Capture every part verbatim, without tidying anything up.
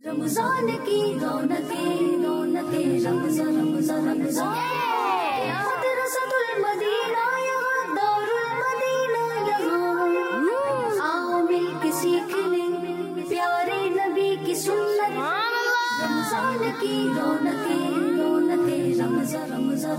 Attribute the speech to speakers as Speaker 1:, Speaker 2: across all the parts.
Speaker 1: रमजान की रौनकें रौनकें रमजान रमजान रमजान मदरसतुल मदीना यहाँ दारुल मदीना यहाँ आओ मिलके सीख लें प्यारे नबी की सुन्नत रमजान की रौनकें रौनकें रमजान रमजान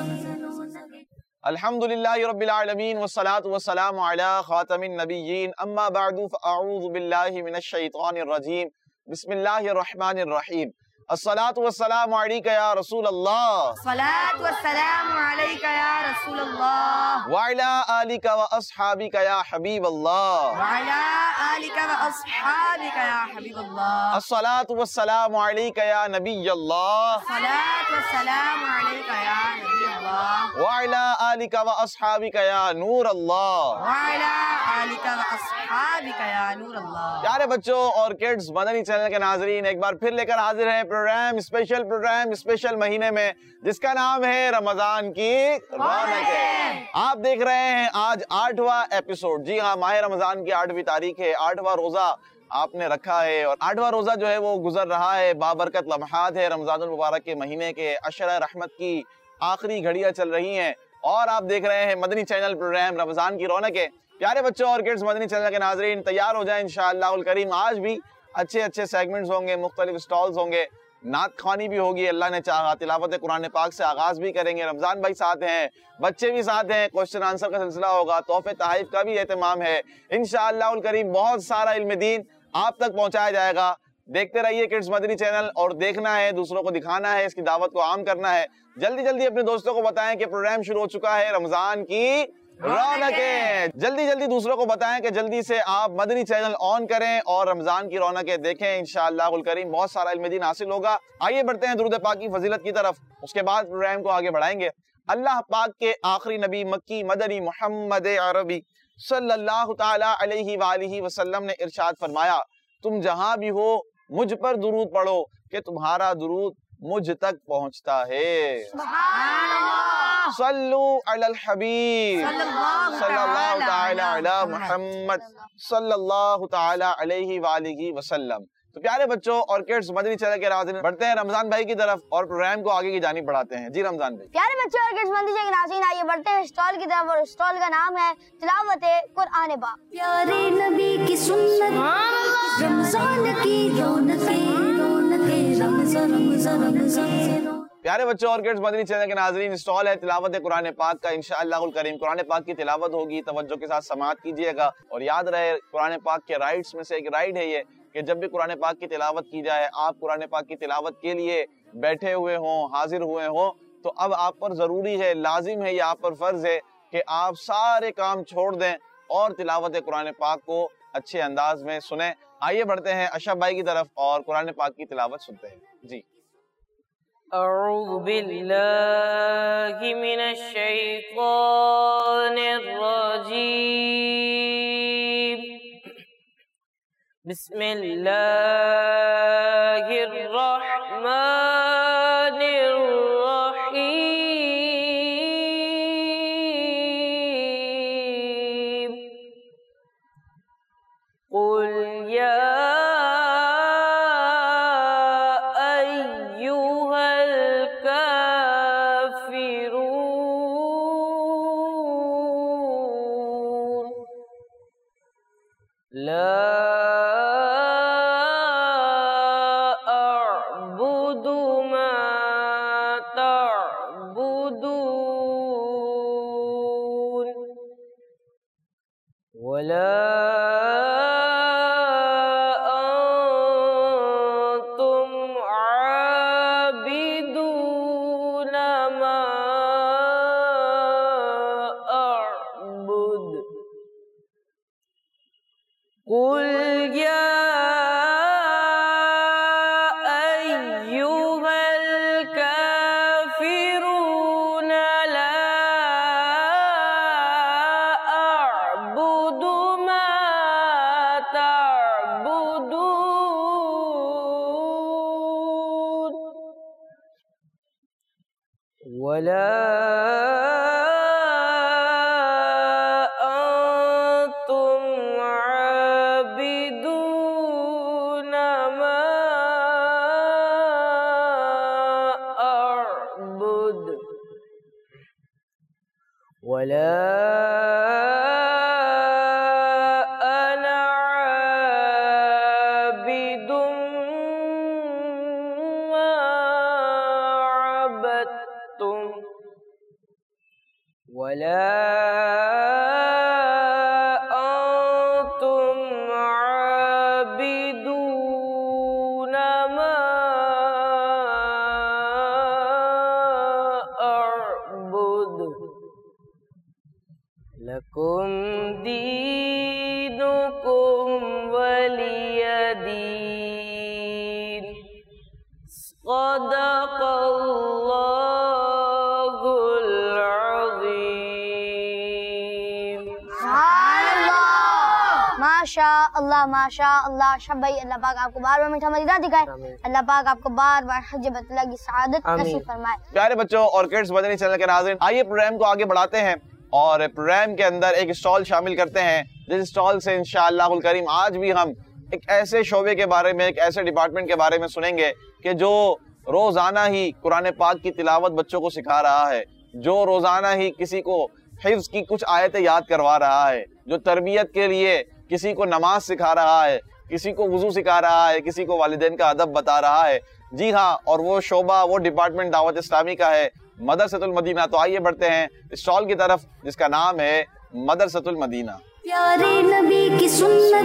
Speaker 1: रमजान।
Speaker 2: अल्हम्दुलिल्लाहि रब्बिल आलमीन वस्सलातु वस्सलामु अला खातमिन नबिय्यीन अम्मा बअदु फअऊज़ु बिल्लाहि मिनश शैतानिर रजीम बिस्मिल्लाहिर रहमानिर रहीम अस्सलातु वस्सलामु अलैका या रसूल अल्लाह
Speaker 3: सलातु वस्सलामु अलैका या रसूल अल्लाह
Speaker 2: व अला आलिका व अस्हाबिका या हबीब अल्लाह
Speaker 3: व अला आलिका व अस्हाबिका या हबीब अल्लाह
Speaker 2: अस्सलातु वस्सलामु अलैका या नबी अल्लाह
Speaker 3: सलातु वस्सलामु अलैका या नबी अल्लाह
Speaker 2: व अला आलिका व अस्हाबिका या नूर अल्लाह
Speaker 3: व अला आलिका व अस्हाबिका या नूर अल्लाह।
Speaker 2: प्यारे बच्चों और किड्स, मदनी चैनल के नाजरीन एक बार फिर लेकर हाजिर हैं प्रोग्राम स्पेशल प्रोग्राम स्पेशल महीने में जिसका नाम है रमजान की रौनकें। आप देख रहे हैं आज आठवां एपिसोड। जी हाँ, माह रमजान की आठवीं तारीख है, आठवां रोजा आपने रखा है और आठवां रोजा जो है वो गुजर रहा है। बाबरकत लम्हात है, रमजानुल मुबारक के महीने के अशरा रहमत की आखिरी घड़ियां चल रही हैं और आप देख रहे हैं मदनी चैनल प्रोग्राम रमजान की रौनकें। प्यारे बच्चों और किड्स, मदनी चैनल के नाजरीन तैयार हो जाएं इंशाअल्लाहुल करीम। आज भी अच्छे अच्छे सेगमेंट्स होंगे, मुख्तलिफ स्टॉल्स होंगे, नात खानी भी होगी अल्लाह ने चाहा, तिलावत कुरान पाक से आगाज भी करेंगे। रमजान भाई साथ हैं, बच्चे भी साथ हैं, क्वेश्चन आंसर का सिलसिला होगा, तोहफे तहाइफ का भी एहतमाम है इंशाअल्लाहुल करीम। बहुत सारा इल्म दीन आप तक पहुंचाया जाएगा। देखते रहिए किड्स मदनी चैनल और देखना है, दूसरों को दिखाना है, इसकी दावत को आम करना है। जल्दी जल्दी अपने दोस्तों को बताएं कि प्रोग्राम शुरू हो चुका है रमजान की रौनकें। जल्दी जल्दी दूसरों को बताएं कि जल्दी से आप मदनी चैनल ऑन करें और रमजान की रौनकें देखें इंशाअल्लाहुल करीम। बहुत सारा इल्म दीन हासिल होगा। आइए बढ़ते हैं दुरूद पाक की फजीलत की तरफ, उसके बाद प्रोग्राम को आगे बढ़ाएंगे। अल्लाह पाक के आखिरी नबी मक्की मदनी मोहम्मद अरबी सल्लल्लाहु ताला अलैहि वालिहि वसल्लम ने इरशाद फरमाया, तुम जहां भी हो मुझ पर दुरूद पढ़ो कि तुम्हारा दुरूद मुझ तक पहुंचता है। सल्लु अलल हबीब सल्लल्लाहु ताला अला मुहम्मद सल्लल्लाहु ताला अलैहि वालिहि वसल्लम। तो प्यारे बच्चों और किड्स, मदनी चैनल के नाज़रीन बढ़ते हैं रमजान भाई की तरफ और प्रोग्राम को आगे की जानिब बढ़ाते हैं। जी रमजान भाई।
Speaker 4: प्यारे बच्चों और किड्स, मदनी चैनल के नाज़रीन आइए बढ़ते हैं स्टॉल की तरफ और स्टॉल का नाम है तिलावत कुरान पाक।
Speaker 1: प्यारे नबी की सुन्नत रमजान की रौनकें रौनकें रमजान रमजान रमजान।
Speaker 2: प्यारे बच्चों और किड्स, मदनी चैनल के नाजरीन स्टॉल है तिलावत कुरान पाक का। इंशाअल्लाहुल करीम कुरान पाक की तिलावत होगी, तवज्जो के साथ समाअत कीजिएगा और याद रहे कुरान पाक के राइड्स में से एक राइड है ये कि जब भी कुरान पाक की तिलावत की जाए, आप कुरान पाक की तिलावत के लिए बैठे हुए हों, हाजिर हुए हों, तो अब आप पर जरूरी है, लाजिम है, ये आप पर फर्ज है कि आप सारे काम छोड़ दें और तिलावत कुरान पाक को अच्छे अंदाज में सुने। आइए बढ़ते हैं अशरफ भाई की तरफ और कुरान पाक की तिलावत सुनते हैं। जी।
Speaker 5: अऊज़ु बिल्लाहि मिनश शैतानिर रजीम बिस्मिल्लाहिर रहमानिर रहीम। कुल या ला अअबुदु मा तअबुदून वला अंतुम आबिदून मा अअबुद। कुल या अय्युहल काफिरून ला अअबुदु मा तअबुदून वला अंतुम आबिदून मा वला अना आबिदुम मा अबदतुम वला लकुम दीनुकुम वलियदीन सदक़ल्लाहुल अज़ीम।
Speaker 4: माशा अल्लाह माशा अल्लाह। शब भाई अल्लाह पाक आपको बार बार मीठा मदीना दिखाए, अल्लाह पाक आपको बार बार हज बैतुल्लाह की सआदत नसीब फरमाए।
Speaker 2: प्यारे बच्चों और किड्स मदनी चैनल के नाज़रीन, आइए प्रोग्राम को आगे बढ़ाते हैं और प्रोग्राम के अंदर एक स्टॉल शामिल करते हैं, जिस स्टॉल से इंशाअल्लाहुल करीम आज भी हम एक ऐसे शोबे के बारे में, एक ऐसे डिपार्टमेंट के बारे में सुनेंगे कि जो रोजाना ही कुरान पाक की तिलावत बच्चों को सिखा रहा है, जो रोजाना ही किसी को हिफ्ज की कुछ आयतें याद करवा रहा है, जो तरबियत के लिए किसी को नमाज सिखा रहा है, किसी को वुजू सिखा रहा है, किसी को वालिदैन का अदब बता रहा है। जी हाँ, और वो शोबा, वो डिपार्टमेंट दावत इस्लामी का है, मदरसतुल मदीना। तो आइए बढ़ते हैं स्टॉल की तरफ जिसका नाम है मदरसतुल मदीना।
Speaker 1: प्यारे नबी की सुन्नत,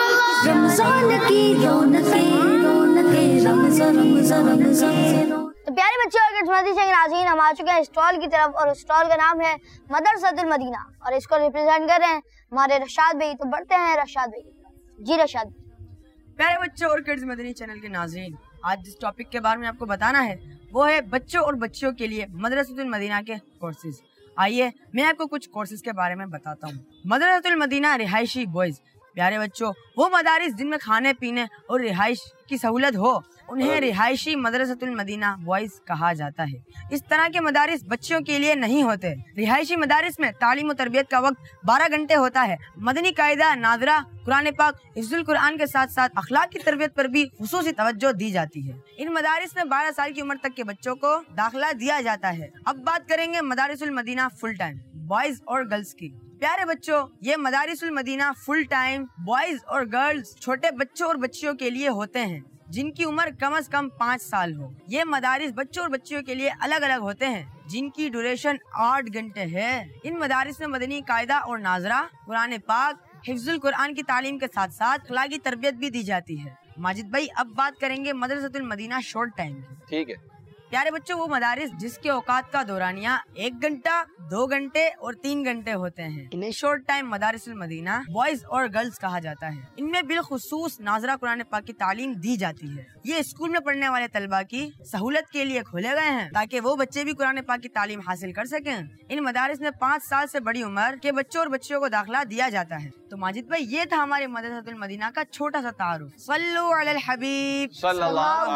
Speaker 1: रमजान की रौनकें रौनकें रमजान रमजान रमजान।
Speaker 4: तो प्यारे बच्चों और किस्मती से नाज़रीन, हम आ चुके हैं स्टॉल की तरफ और स्टॉल का नाम है मदरसतुल मदीना और इसको रिप्रेजेंट कर रहे हैं हमारे रशाद भाई। तो बढ़ते हैं रशाद भाई। जी रशाद।
Speaker 3: प्यारे बच्चों और किड्स मदनी चैनल के नाज़रीन, आज जिस टॉपिक के बारे में आपको बताना है वो है बच्चों और बच्चियों के लिए मदरसतुल मदीना के कोर्सेज। आइए मैं आपको कुछ कोर्सेज के बारे में बताता हूँ। मदरसतुल मदीना रिहायशी बॉयज। प्यारे बच्चों, वो मदारिस जिनमें खाने पीने और रिहाइश की सहूलत हो उन्हें रिहायशी मदरसतुल मदीना बॉयज कहा जाता है। इस तरह के मदारिस बच्चों के लिए नहीं होते। रिहायशी मदारिस में तालीम और तरबियत का वक्त बारह घंटे होता है। मदनी कायदा, नाजरा, कुरान पाक, हिफ्जुल कुरान के साथ साथ अखलाक की तरबियत पर भी खुसूसी तवज्जो दी जाती है। इन मदारिस में बारह साल की उम्र तक के बच्चों को दाखिला दिया जाता है। अब बात करेंगे Madarisul Madina full time boys और गर्ल्स की। प्यारे बच्चों, ये Madarisul Madina full time boys और गर्ल्स छोटे बच्चों और बच्चियों के लिए होते हैं जिनकी उम्र कम से कम पाँच साल हो। ये मदारिस बच्चों और बच्चियों के लिए अलग अलग होते हैं जिनकी ड्यूरेशन आठ घंटे है। इन मदारिस में मदनी कायदा और नाजरा, कुरान पाक, हिफ्जुल कुरान की तालीम के साथ साथ अखलाकी तरबियत भी दी जाती है। माजिद भाई, अब बात करेंगे मदरसतुल मदीना शॉर्ट टाइम की।
Speaker 2: ठीक है
Speaker 3: प्यारे बच्चों, वो मदारिस जिसके औकात का दौरानिया एक घंटा, दो घंटे और तीन घंटे होते हैं, इन्हें short time Madarisul Madina boys और गर्ल्स कहा जाता है। इनमें बिलखुसूस नाजरा कुरान पाक की तालीम दी जाती है। ये स्कूल में पढ़ने वाले तलबा की सहूलत के लिए खोले गए हैं ताकि वो बच्चे भी कुरान पाक की तालीम हासिल कर सकें। इन मदारिस में पाँच साल से बड़ी उम्र के बच्चों और बच्चियों को दाखिला दिया जाता है। तो माजिद भाई, ये था हमारे मदरसतुल मदीना का छोटा सा तारुफ। सल्लु अलल हबीब
Speaker 2: सल्लल्लाहु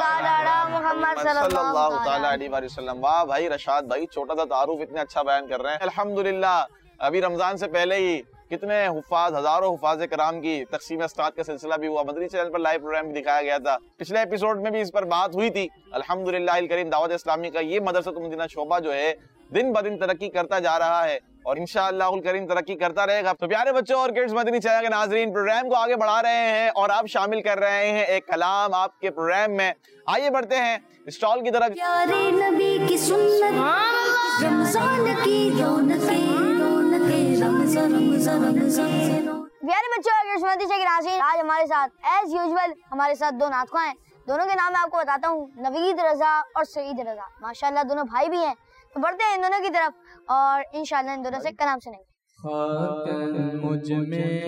Speaker 2: अलैहि वसल्लम। वाह भाई रशाद भाई, छोटा सा तारुफ इतने अच्छा बयान कर रहे हैं। अल्हम्दुलिल्लाह, अभी रमजान से पहले ही कितने हुफाज, हजारों हुफाज कराम की तकसीम अस्ताद का सिलसिला भी हुआ। मदनी चैनल पर लाइव प्रोग्राम भी दिखाया गया था। पिछले एपिसोड में भी इस पर बात हुई थी। अल्हम्दुलिल्लाह करीम दावत इस्लामी का ये मदरसतुल मदीना शोबा जो है दिन ब दिन तरक्की करता जा रहा है और इंशाअल्लाह करीम तरक्की करता रहेगा। तो प्यारे बच्चों और किड्स मदनी चैनल के नाजरीन, प्रोग्राम को आगे बढ़ा रहे हैं और आप शामिल कर रहे हैं एक कलाम आपके प्रोग्राम में। आइए बढ़ते हैं स्टॉल की तरफ।
Speaker 1: प्यारे नबी की सुन्नत, रमजान की रौनकें रौनकें रमजान रमजान रमजान।
Speaker 4: प्यारे बच्चों और किस्मती से नाज़रीन, आज हमारे साथ एज यूजुअल हमारे साथ दो नातख़्वां हैं। दोनों के नाम मैं आपको बताता हूँ, नवीद रजा और सईद रजा। माशाल्लाह दोनों भाई भी हैं। तो बढ़ते हैं इन दोनों की तरफ और इंशाल्लाह इन दोनों से कलाम सुनेंगे।
Speaker 6: खाक मुझ में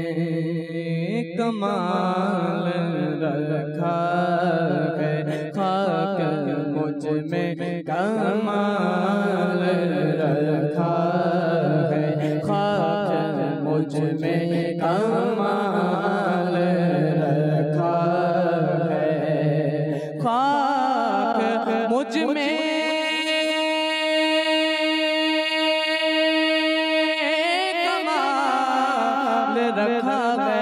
Speaker 6: कमाल रखा है, खाक मुझ में कमाल रखा है, खाक मुझ में कमाल रखा है, खाक मुझ में रखा है,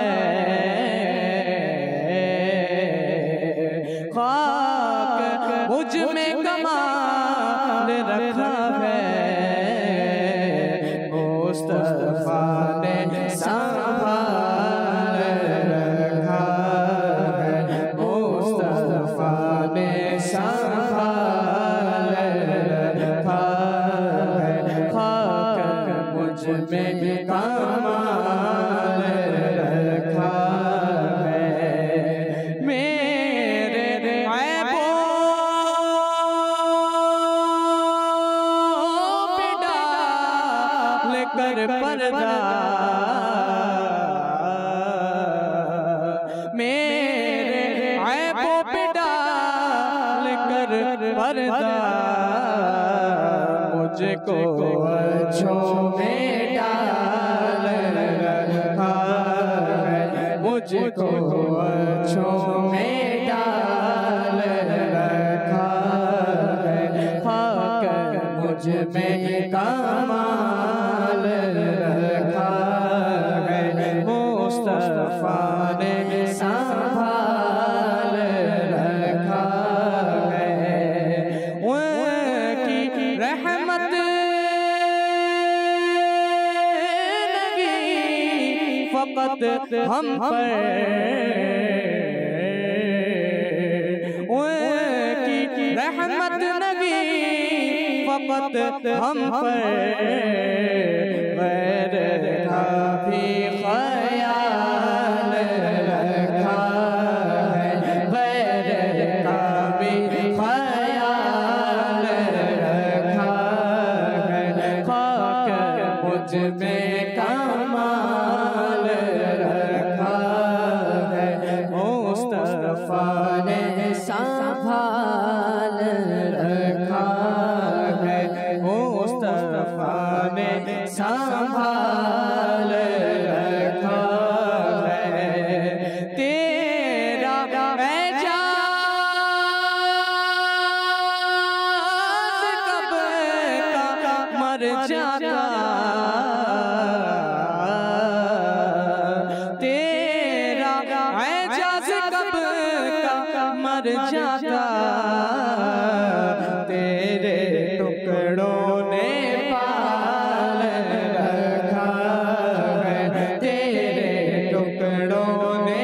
Speaker 6: खाक मुझ में कमाल रखा है, ओ कर पर्दा मुझको अच्छों में डाल रखा है, मुझको अच्छों में डाल रखा है, खाकर मुझ में कमाल रखा है, मुस्तफा ने संभाल रखा है। उनकी रहमत लगी फकत हम पर, उनकी रहमत लगी फकत हम पर, गैर का भी ख्याल रखा है, गैर का भी ख्याल रखा है, खाकर मुझ में कमाल रखा है, मुस्तफा ने संभाल रखा है, मुस्तफा ने संभाल रखा है। तेरा एजाज़ कब का मर जाता, तेरा एजाज़ कब का मर जाता, तेरे टुकड़ों ने पाल रखा है, तेरे टुकड़ों ने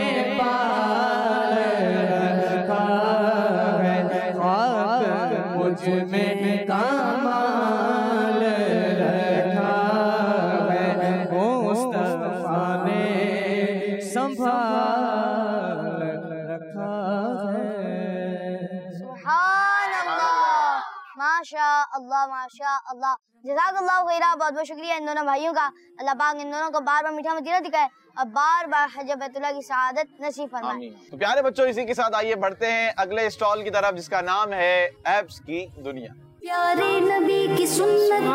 Speaker 6: पाल रखा है, खाक मुझ में कमाल रखा है, मुस्तफा ने संभाल रखा है।
Speaker 4: सुभान अल्लाह, माशा अल्लाह माशा अल्लाह, जज़ाकल्लाहु खैरा। बहुत बहुत शुक्रिया इन दोनों भाइयों का। अल्लाह पाक इन दोनों को बार बार मीठा मदीना दिखाए और बार बार हज बैतुल्लाह की सआदत नसीब फरमाए।
Speaker 2: तो प्यारे बच्चों, इसी के साथ आइए बढ़ते हैं अगले स्टॉल की तरफ, जिसका नाम है एप्स की दुनिया।
Speaker 1: प्यारे नबी की सुन्नत,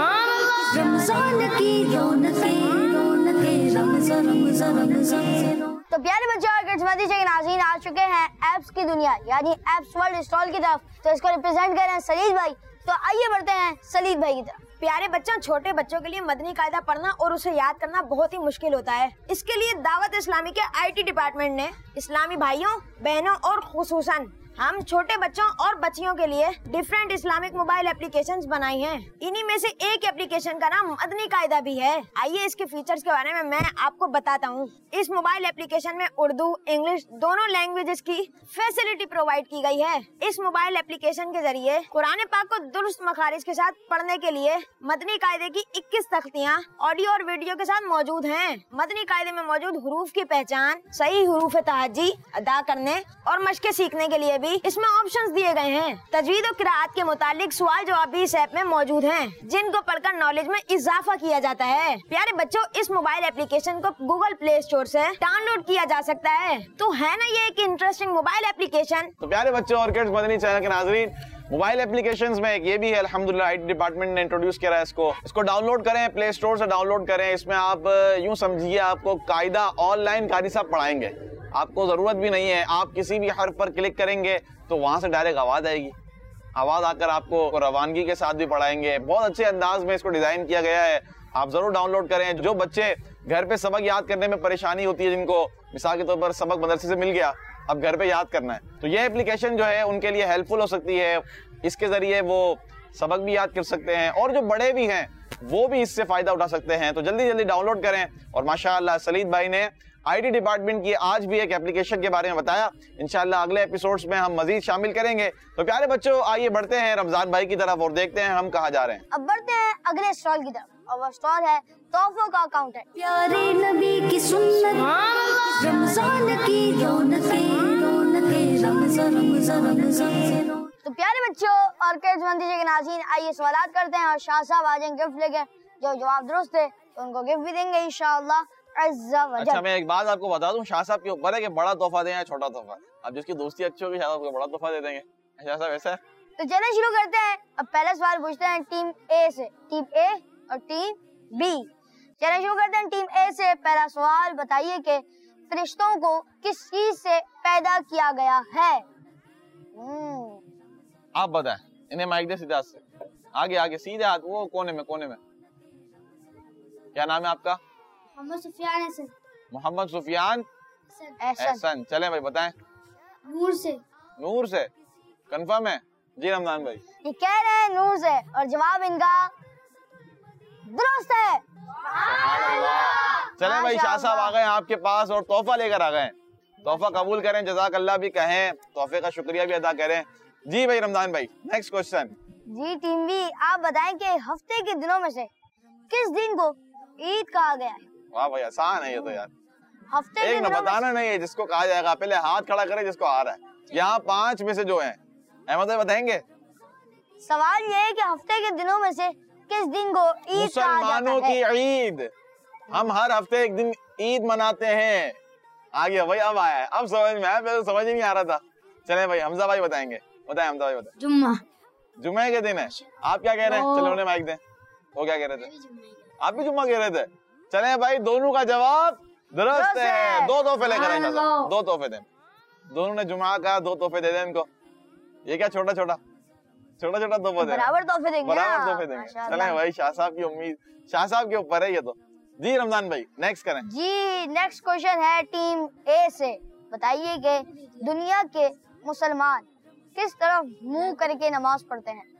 Speaker 1: रमजान की रौनकें, रौनकें रमजान रमजान रमजान।
Speaker 4: तो प्यारे बच्चों और किड्स मदीना के नाज़रीन आ चुके हैं एप्स की दुनिया यानी एप्स वर्ल्ड स्टॉल की तरफ। तो इसको रिप्रेजेंट कर रहे हैं सलीद भाई। तो आइए बढ़ते हैं सलीद भाई की तरफ।
Speaker 3: प्यारे बच्चों, छोटे बच्चों के लिए मदनी कायदा पढ़ना और उसे याद करना बहुत ही मुश्किल होता है। इसके लिए दावत इस्लामी के आईटी डिपार्टमेंट ने इस्लामी भाइयों बहनों और खुसूसन हम छोटे बच्चों और बच्चियों के लिए डिफरेंट इस्लामिक मोबाइल एप्लीकेशंस बनाई हैं। इन्हीं में से एक एप्लीकेशन का नाम मदनी कायदा भी है। आइए इसके फीचर्स के बारे में मैं आपको बताता हूँ। इस मोबाइल एप्लीकेशन में उर्दू इंग्लिश दोनों लैंग्वेजेस की फैसिलिटी प्रोवाइड की गई है। इस मोबाइल एप्लीकेशन के जरिए कुरान पाक को दुरुस्त मखारिज के साथ पढ़ने के लिए मदनी कायदे की इक्कीस तख्तियाँ ऑडियो और वीडियो के साथ मौजूद हैं। मदनी कायदे में मौजूद हुरूफ की पहचान, सही हुरूफ तहज्जी अदा करने और मशक़े सीखने के लिए भी इसमें ऑप्शंस दिए गए हैं। तजवीद और किराअत के मुतालिक सवाल जवाब भी इस ऐप में मौजूद हैं, जिनको पढ़कर नॉलेज में इजाफा किया जाता है। प्यारे बच्चों, इस मोबाइल एप्लीकेशन को गूगल प्ले स्टोर से डाउनलोड किया जा सकता है। तो है ना ये एक इंटरेस्टिंग मोबाइल एप्लीकेशन।
Speaker 2: तो प्यारे बच्चों और किड्स मदनी चैनल के नाजरीन, मोबाइल एप्लीकेशंस में एक ये भी है, अल्हम्दुलिल्लाह आईटी डिपार्टमेंट ने इंट्रोड्यूस किया है इसको। इसको डाउनलोड करें, प्ले स्टोर से डाउनलोड करें। इसमें आप यूं समझिए आपको कायदा ऑनलाइन कारी साहब पढ़ाएंगे। आपको जरूरत भी नहीं है, आप किसी भी हर्फ पर क्लिक करेंगे तो वहां से डायरेक्ट आवाज आएगी। आवाज आकर आपको रवानगी के साथ भी पढ़ाएंगे। बहुत अच्छे अंदाज में इसको डिजाइन किया गया है। आप जरूर डाउनलोड करें। जो बच्चे घर पे सबक याद करने में परेशानी होती है, जिनको मिसाल के तौर पर सबक मदरसे से मिल गया, अब घर पे याद करना है, तो यह एप्लीकेशन जो है उनके लिए हेल्पफुल हो सकती है। इसके जरिए वो सबक भी याद कर सकते हैं और जो बड़े भी हैं वो भी इससे फायदा उठा सकते हैं। तो जल्दी जल्दी डाउनलोड करें। और माशाअल्लाह सलीद भाई ने आईटी डिपार्टमेंट की आज भी एक एप्लीकेशन के बारे में बताया। इंशाअल्लाह अगले एपिसोड्स में हम मजीद शामिल करेंगे। तो प्यारे बच्चों, आइए बढ़ते हैं रमजान भाई की तरफ और देखते हैं हम कहाँ जा रहे हैं।
Speaker 4: अब बढ़ते हैं अगले स्टॉल की तरफ और वो स्टॉल है तोहफों का काउंटर।
Speaker 1: प्यारे नबी की सुन्नत, रमजान की रौनकें, रौनकें रमजान रमजान रमजान।
Speaker 4: तो प्यारे बच्चों और किड्स मंदिर के नाज़रीन, आइए सवालात करते हैं और शाह साहब आज गिफ्ट लेके जो जवाब दुरुस्त है तो उनको गिफ्ट भी देंगे इंशाअल्लाह।
Speaker 2: अच्छा, मैं एक बात आपको बता दूं, शाह साहब के ऊपर है कि बड़ा तोहफा दें या छोटा तोहफा। अब जिसकी दोस्ती अच्छी होगी शाह साहब को बड़ा तोहफा दे देंगे। शाह साहब ऐसा है?
Speaker 4: तो चलिए शुरू करते हैं। अब पहला सवाल पूछते हैं टीम ए से, टीम ए और टीम बी। चलिए शुरू करते हैं टीम ए से। पहला सवाल बताइए कि फरिश्तों को किस चीज से पैदा किया गया है?
Speaker 2: आप बताएं। इन्हें माइक दे सीधा से आगे आगे सीधे हाथ वो कोने में कोने में। क्या नाम है आपका?
Speaker 4: मोहम्मद सुफियान हसन।
Speaker 2: मोहम्मद सुफियान एहसन। चलें भाई बताएं।
Speaker 4: नूर से।
Speaker 2: नूर से कंफर्म है? जी रमजान भाई
Speaker 4: ये कह रहे हैं नूर से और जवाब इनका दुरुस्त है।
Speaker 2: चलें भाई शाह साहब आ गए आपके पास और तोहफा लेकर आ गए। तोहफा कबूल करें, जज़ाक अल्लाह भी कहें, तोहफे का शुक्रिया भी अदा करें। जी भाई रमजान भाई नेक्स्ट क्वेश्चन।
Speaker 4: जी टीम बी, आप बताएं कि हफ्ते के दिनों में से किस दिन को ईद कहा गया है?
Speaker 2: वाह भाई आसान है ये तो यार।
Speaker 4: हफ्ते के
Speaker 2: एक ना
Speaker 4: दिनों में
Speaker 2: बताना नहीं है जिसको कहा जाएगा, पहले हाथ खड़ा करे जिसको आ रहा है। यहाँ पांच में से जो है अहमद भाई बताएंगे।
Speaker 4: सवाल ये है कि हफ्ते के दिनों में से किस दिन को ईद कहा
Speaker 2: मुसलमानों
Speaker 4: जाता है?
Speaker 2: की ईद, हम हर हफ्ते एक दिन ईद मनाते हैं। आ गया भाई, अब आया है, अब समझ में आया, पहले समझ ही नहीं आ रहा था। चले भाई हमजा भाई बताएंगे। बताएं हमजा भाई बताएं।
Speaker 4: जुम्मा।
Speaker 2: जुम्मे के दिन है। आप क्या कह रहे हैं? चलो उन्हें माइक दें। वो क्या कह रहे थे? आप भी जुम्मा कह रहे थे। चले भाई दोनों का जवाब दुरुस्त है। दो तोहफे लेकर आए, दो तोहफे दें। दोनों ने जुम्मा का, दो तोहफे दे दें इनको। ये क्या छोटा छोटा छोटा छोटा तोहफा दे,
Speaker 4: बराबर तोहफे देंगे,
Speaker 2: बराबर तोहफे देंगे। चले भाई शाह साहब की उम्मीद शाह साहब के ऊपर है ये तो। जी रमजान भाई नेक्स्ट करें। जी
Speaker 4: नेक्स्ट क्वेश्चन है टीम ए से। बताइए कि दुनिया के मुसलमान किस तरफ मुंह करके नमाज पढ़ते हैं?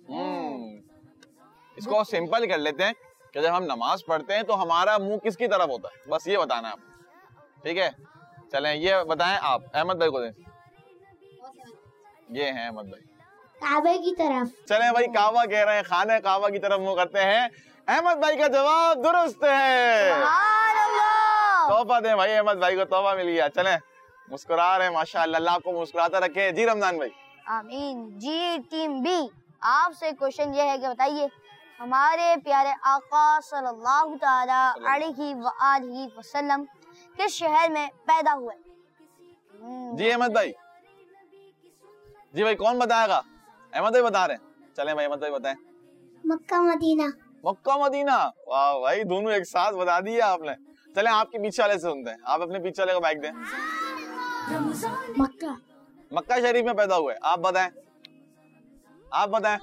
Speaker 2: हम्म इसको सिंपल कर लेते हैं कि जब हम नमाज पढ़ते हैं तो हमारा मुंह किसकी तरफ होता है, बस ये बताना है आप। ठीक है चलें ये बताएं आप। अहमद भाई को दें। ये हैं अहमद भाई
Speaker 4: काबे की तरफ।
Speaker 2: चलें भाई काबा कह रहे हैं, खाने काबा की तरफ मुंह करते हैं। अहमद भाई का जवाब दुरुस्त है। तोहफा दें भाई, अहमद भाई को तोहफा मिल गया। चलें मुस्कुरा रहे हैं माशाअल्लाह, अल्लाह आपको मुस्कुराता रखे। जी रमजान भाई।
Speaker 4: आमीन। जी टीम बी, आपसे क्वेश्चन ये है कि बताइए हमारे प्यारे आका सल्लल्लाहु ताला अलैहि व आलिहि वसल्लम किस शहर में पैदा हुए?
Speaker 2: जी अहमद भाई। जी भाई कौन बताएगा? अहमद भाई बता रहे हैं। चलें भाई अहमद भाई बताएं।
Speaker 4: Mecca Medina.
Speaker 2: मक्का मदीना, वाह भाई दोनों एक साथ बता दिया आपने। चलें आपके पीछे वाले से सुनते हैं। आप अपने पीछे वाले को माइक दें।
Speaker 4: मक्का।
Speaker 2: मक्का शरीफ में पैदा हुए, आप बताएं। आप बताएं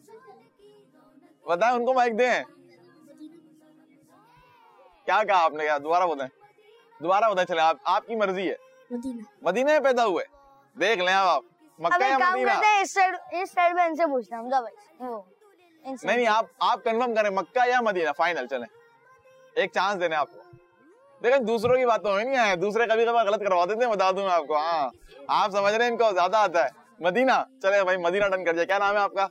Speaker 2: बताएं उनको माइक दें। क्या कहा आपने? क्या दोबारा बताएं, दोबारा बताएं। चले आप, आपकी मर्जी है।
Speaker 4: मदीना।
Speaker 2: मदीना में पैदा हुए, देख लें आप मक्का या मदीना।
Speaker 4: इस साइड इस साइड में इनसे पूछना हमजा भाई। वो
Speaker 2: नहीं नहीं आप आप कंफर्म करें मक्का या मदीना, फाइनल। चलें एक चांस देने आपको। लेकिन दूसरों की बातों में नहीं है, दूसरे कभी कभी गलत करवा देते हैं, बता दूं मैं आपको। हाँ आप समझ रहे हैं, इनको ज्यादा आता है। मदीना, चले भाई मदीना डन कर दिया। क्या नाम है आपका?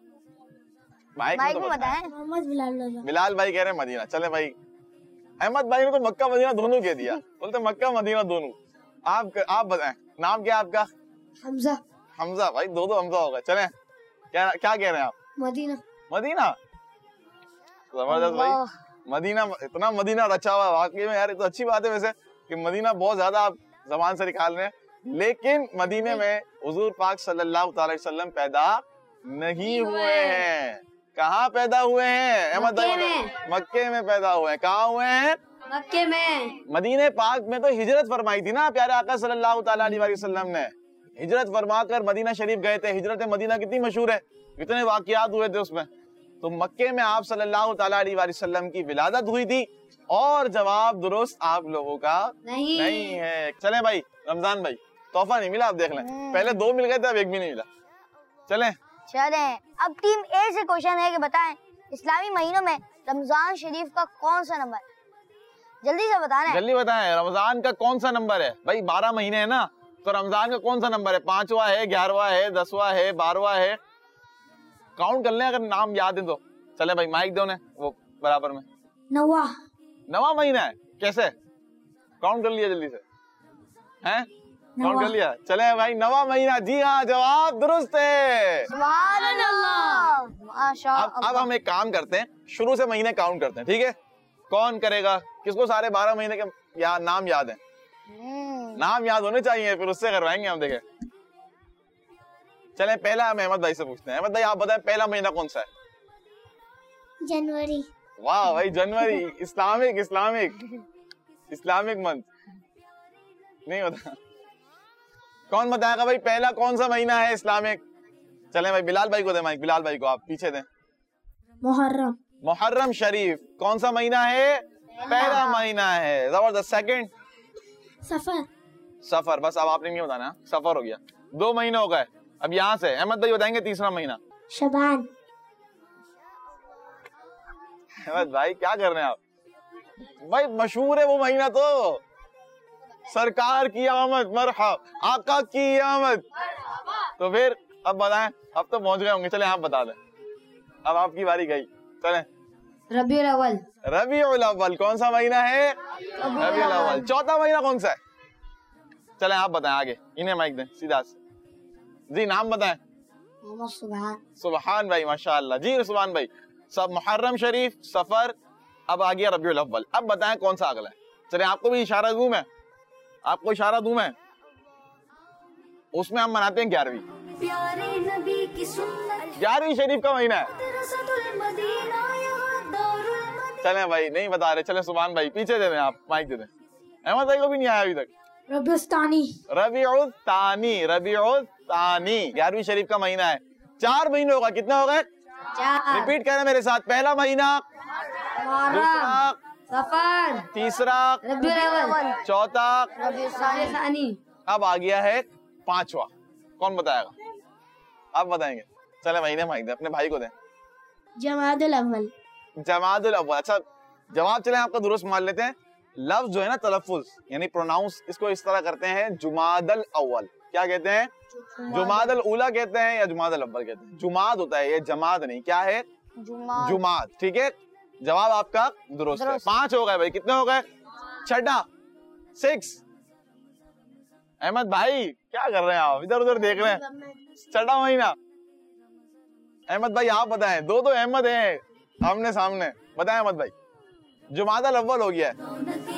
Speaker 2: माइक में तो बताएं।
Speaker 4: मोहम्मद बिलाल।
Speaker 2: बिलाल भाई कह रहे हैं मदीना। चले भाई अहमद भाई ने तो मक्का मदीना दोनों कह दिया, बोलते मक्का मदीना दोनों। आप आप बताएं नाम क्या आपका?
Speaker 4: हमजा।
Speaker 2: हमजा भाई, दो दो हमजा हो गए। चले क्या क्या कह रहे हैं आप?
Speaker 4: मदीना।
Speaker 2: मदीना, जबरदस्त भाई। मदीना, इतना मदीना रचा हुआ वाकई में यार, ये तो अच्छी बात है वैसे कि मदीना बहुत ज्यादा आप जबान से निकाल रहे हैं। लेकिन मदीने में हुजूर पाक सल्लल्लाहु अलैहि वसल्लम पैदा नहीं हुए हैं। कहाँ पैदा हुए हैं? अहमद भाई मक्के में पैदा हुए हैं। कहाँ हुए हैं?
Speaker 4: मक्के में।
Speaker 2: मदीने पाक में तो हिजरत फरमाई थी ना प्यारे आका सल्लल्लाहु अलैहि वसल्लम ने। हिजरत फरमा कर मदीना शरीफ गए थे। हिजरत मदीना कितनी मशहूर है, इतने वाकयात हुए थे उसमें। तो मक्के में आप सल्लल्लाहु अलैहि वसल्लम की विलादत हुई थी। और जवाब दुरुस्त आप लोगों का
Speaker 4: नहीं,
Speaker 2: नहीं है। चले भाई रमजान भाई तोहफा नहीं मिला, आप देख लें। पहले दो मिल गए थे, अब एक भी नहीं मिला। चले
Speaker 4: चले अब टीम ए से क्वेश्चन है कि बताएं इस्लामी महीनों में रमजान शरीफ का कौन सा नंबर? जल्दी से बताना है।
Speaker 2: जल्दी बताएं रमजान का कौन सा नंबर है? भाई बारह महीने है ना, तो रमजान का कौन सा नंबर है? पांचवा है, ग्यारहवा है, दसवा है, बारहवा है? काउंट कर लें अगर नाम याद है तो। चले भाई माइक दो ने वो बराबर में।
Speaker 4: नवा।
Speaker 2: नवा महीना है, कैसे काउंट कर लिया जल्दी से? हैं काउंट कर लिया? चले भाई नवा महीना, जी हाँ जवाब दुरुस्त है।
Speaker 4: सुभान अल्लाह, माशाअल्लाह।
Speaker 2: अब अब हम एक काम करते हैं, शुरू से महीने काउंट करते हैं, ठीक है? कौन करेगा? किसको सारे बारह महीने के या, नाम याद है? नाम याद होने चाहिए, फिर उससे करवाएंगे हम। देखें चले पहला हम अहमद भाई से पूछते हैं। अहमद भाई आप बताएं पहला महीना कौन सा है?
Speaker 4: जनवरी।
Speaker 2: वाह भाई जनवरी। इस्लामिक इस्लामिक इस्लामिक मंथ नहीं होता। कौन बताएगा भाई पहला कौन सा महीना है इस्लामिक? चले भाई बिलाल भाई को दे माइक। बिलाल भाई को आप पीछे दें।
Speaker 4: मुहर्रम।
Speaker 2: मुहर्रम शरीफ कौन सा महीना है? पहला महीना है। जबरदस्त। सेकंड?
Speaker 4: सफर।
Speaker 2: सफर। बस अब आपने नहीं बताना, सफर हो गया। दो महीने हो गए। अब यहाँ से अहमद भाई बताएंगे तीसरा महीना।
Speaker 4: शबान।
Speaker 2: अहमद भाई क्या कर रहे हैं आप? भाई मशहूर है वो महीना तो। सरकार की आमद, मरहब, आका की आमद। तो फिर अब बताएं। अब तो पहुंच गए होंगे। चले आप बता दें। अब आपकी बारी गई। चले।
Speaker 4: रबीउल अव्वल।
Speaker 2: रबीउल अव्वल कौन सा महीना है? रबीउल अव्वल। चौथा महीना कौन सा है? चले आप बताएं आगे। इन्हें माइक दें सीधा से। जी नाम बताएं।
Speaker 4: सुभान।
Speaker 2: सुभान भाई माशाअल्लाह। जी सुभान भाई। सब मुहर्रम शरीफ, सफर, अब आ गया रबीउल अव्वल। अब बताएं कौन सा अगला है? चले आपको भी इशारा दूं मैं, आपको इशारा दूं मैं। उसमें हम मनाते हैं ग्यारहवीं।
Speaker 1: प्यारे नबी की सुन्नत
Speaker 2: ग्यारहवीं शरीफ का महीना है।
Speaker 1: मदरसतुल मदीना यहाँ दारुल मदीना।
Speaker 2: चले भाई नहीं बता रहे। चले सुभान भाई पीछे दे दें आप, माइक दे दें। अहमद भाई को भी नहीं आया अभी तक।
Speaker 4: रबीउस्तानी।
Speaker 2: रबीउल तानी। रबीउल तानी ग्यारहवीं शरीफ का महीना है। चार महीने होगा। कितने हो गए? रिपीट करें मेरे साथ। पहला महीना, दूसरा,
Speaker 4: सफर,
Speaker 2: तीसरा,
Speaker 4: रबीउल अव्वल,
Speaker 2: चौथा,
Speaker 4: रबीउस्तानी।
Speaker 2: अब आ गया है पांचवा। कौन बताएगा? आप बताएंगे। चले महीने माइक दे अपने भाई को दें।
Speaker 4: जमादुल अव्वल।
Speaker 2: जमादुल अव्वल। अच्छा जवाब चले आपका दुरुस्त मान लेते हैं। लफ्ज जो है ना तलफ्फुज यानी प्रोनाउंस, इसको इस तरह करते हैं जुमादल अव्वल। क्या कहते हैं? जुमादल उला कहते हैं या जुमादल अव्वल कहते हैं? जुमाद होता है ये, जमाद नहीं। क्या है?
Speaker 4: जुमाद।
Speaker 2: जुमाद। ठीक है जवाब आपका दुरुस्त है। पांच हो गए भाई। कितने हो गए? छठा, सिक्स। अहमद भाई क्या कर रहे हैं आप? इधर उधर देख रहे हैं। छठा महीना। अहमद भाई आप बताएं। दो दो अहमद हैं आमने सामने। बताएं अहमद भाई। जुमादल अव्वल हो गया है।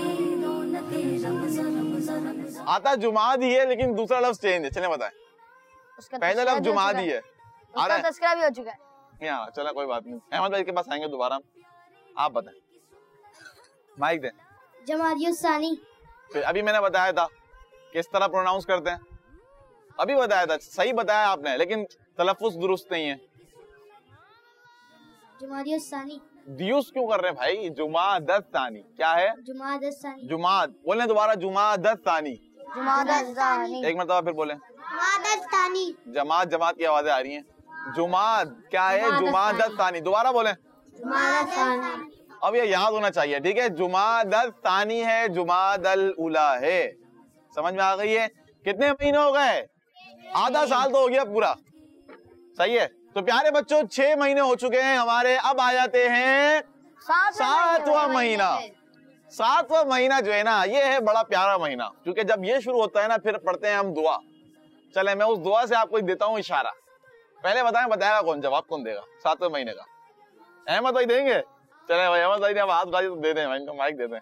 Speaker 2: आता जुमाद ही है लेकिन दूसरा लफ्ज चेंज है। चले बताएं। पहला लफ्ज जुमाद ही है। आ रहा है?
Speaker 4: तस्करा भी हो चुका है।
Speaker 2: यहाँ चला कोई बात नहीं। अहमद भाई के पास आएंगे दोबारा। आप बताएं। माइक दें।
Speaker 4: जमादियुस्सानी।
Speaker 2: फिर अभी मैंने बताया था किस तरह प्रोनाउंस करते हैं। अभी बताया था, सही बताया आपने, लेकिन तलफ्फुज़ दुरुस्त नहीं है।
Speaker 4: जुमादियुस्सानी।
Speaker 2: दियुस क्यों कर रहे हैं भाई? जुमादस्तानी। क्या है?
Speaker 4: जुमादियुस्सानी।
Speaker 2: जुमाद। बोले दोबारा। जुमादस्तानी।
Speaker 4: जुमादियुस्सानी।
Speaker 2: एक मरतबा फिर बोले।
Speaker 4: जुमादियुस्सानी।
Speaker 2: जमात जमात की आवाजें आ रही हैं। जुमाद क्या है? जुमादस्तानी। दोबारा बोले।
Speaker 4: जुमादियुस्सानी।
Speaker 2: अब ये याद होना चाहिए। ठीक है जुमादस्तानी है, जुमादल उला है। समझ में आ गई है? कितने महीने हो गए? आधा साल तो हो गया पूरा। सही है। तो प्यारे बच्चों छह महीने हो चुके हैं हमारे। अब आ जाते हैं सातवां महीना। सातवां महीना जो है ना ये है बड़ा प्यारा महीना, क्योंकि जब ये शुरू होता है ना फिर पढ़ते हैं हम दुआ। चले मैं उस दुआ से आपको देता हूँ इशारा। पहले बताएं बताएगा कौन? जवाब कौन देगा सातवें महीने का? अहमद भाई देंगे? चले भाई अहमद भाई ने हाथ उठाई तो दे दें भाई, इनको माइक दे दें।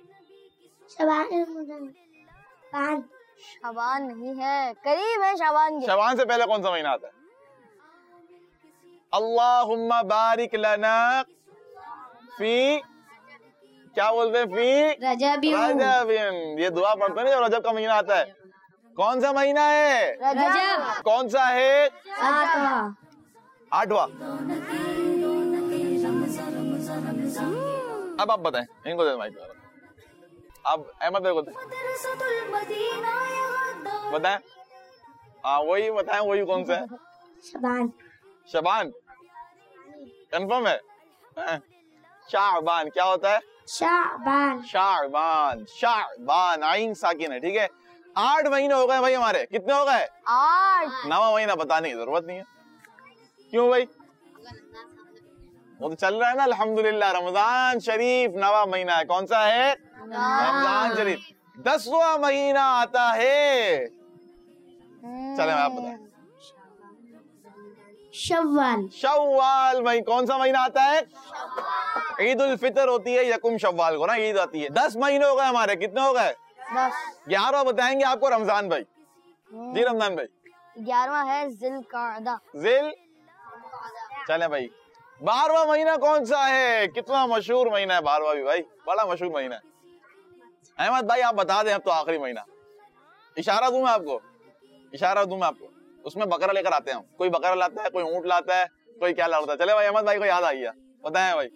Speaker 4: शाबान। शाबान नहीं है, करीब है शाबान के।
Speaker 2: शाबान से पहले कौन सा महीना आता है? अल्लाहुम्मा बारिक लना फी, क्या बोलते हैं? फी
Speaker 4: रजबिन।
Speaker 2: रजबिन। ये दुआ पढ़ते हैं ना जब रजब का महीना आता है। कौन सा महीना है?
Speaker 4: रजब।
Speaker 2: कौन सा है?
Speaker 4: सातवां।
Speaker 2: आठवां। अब आप बताएं। इनको दे माइक। अब अहमद भाई को
Speaker 1: मदरसतुल मदीना यहाँ दारुल
Speaker 2: बताएं। हाँ वही बताएं। वही कौन सा है?
Speaker 4: शाबान।
Speaker 2: शबान। कंफर्म है? हाँ। शाबान क्या होता है?
Speaker 4: शाबान।
Speaker 2: शाबान। शाबान आइन साकिन है। ठीक है आठ महीने हो गए भाई हमारे। कितने हो गए?
Speaker 4: आठ।
Speaker 2: नवा महीना बताने की जरूरत नहीं है। क्यों भाई? वो तो चल रहा है ना अल्हम्दुलिल्लाह। रमजान शरीफ नवा महीना है। कौन सा है? रमजान शरीफ। दसवां महीना आता है। चले मैं आप बताएं।
Speaker 4: शव्वाल।
Speaker 2: शव्वाल भाई कौन सा महीना आता है? ईद उल फितर होती है यकुम शव्वाल को ना, ईद आती है। दस महीने हो गए हमारे। कितने हो गए?
Speaker 4: दस।
Speaker 2: ग्यारह बताएंगे आपको रमजान भाई। जी रमजान भाई
Speaker 4: ग्यारहवां है जिलकादा।
Speaker 2: जिल चले भाई, बारहवां महीना कौन सा है? कितना मशहूर महीना है बारहवां भी भाई, बड़ा मशहूर महीना है। अहमद भाई आप बता दें, अब तो आखिरी महीना। इशारा दूं मैं आपको, इशारा दूं मैं आपको, उसमें बकरा लेकर आते हैं हम। कोई बकरा लाता है, कोई ऊंट लाता है, कोई क्या लाता है। चले भाई, अहमद भाई को याद आ गया, बताएं भाई।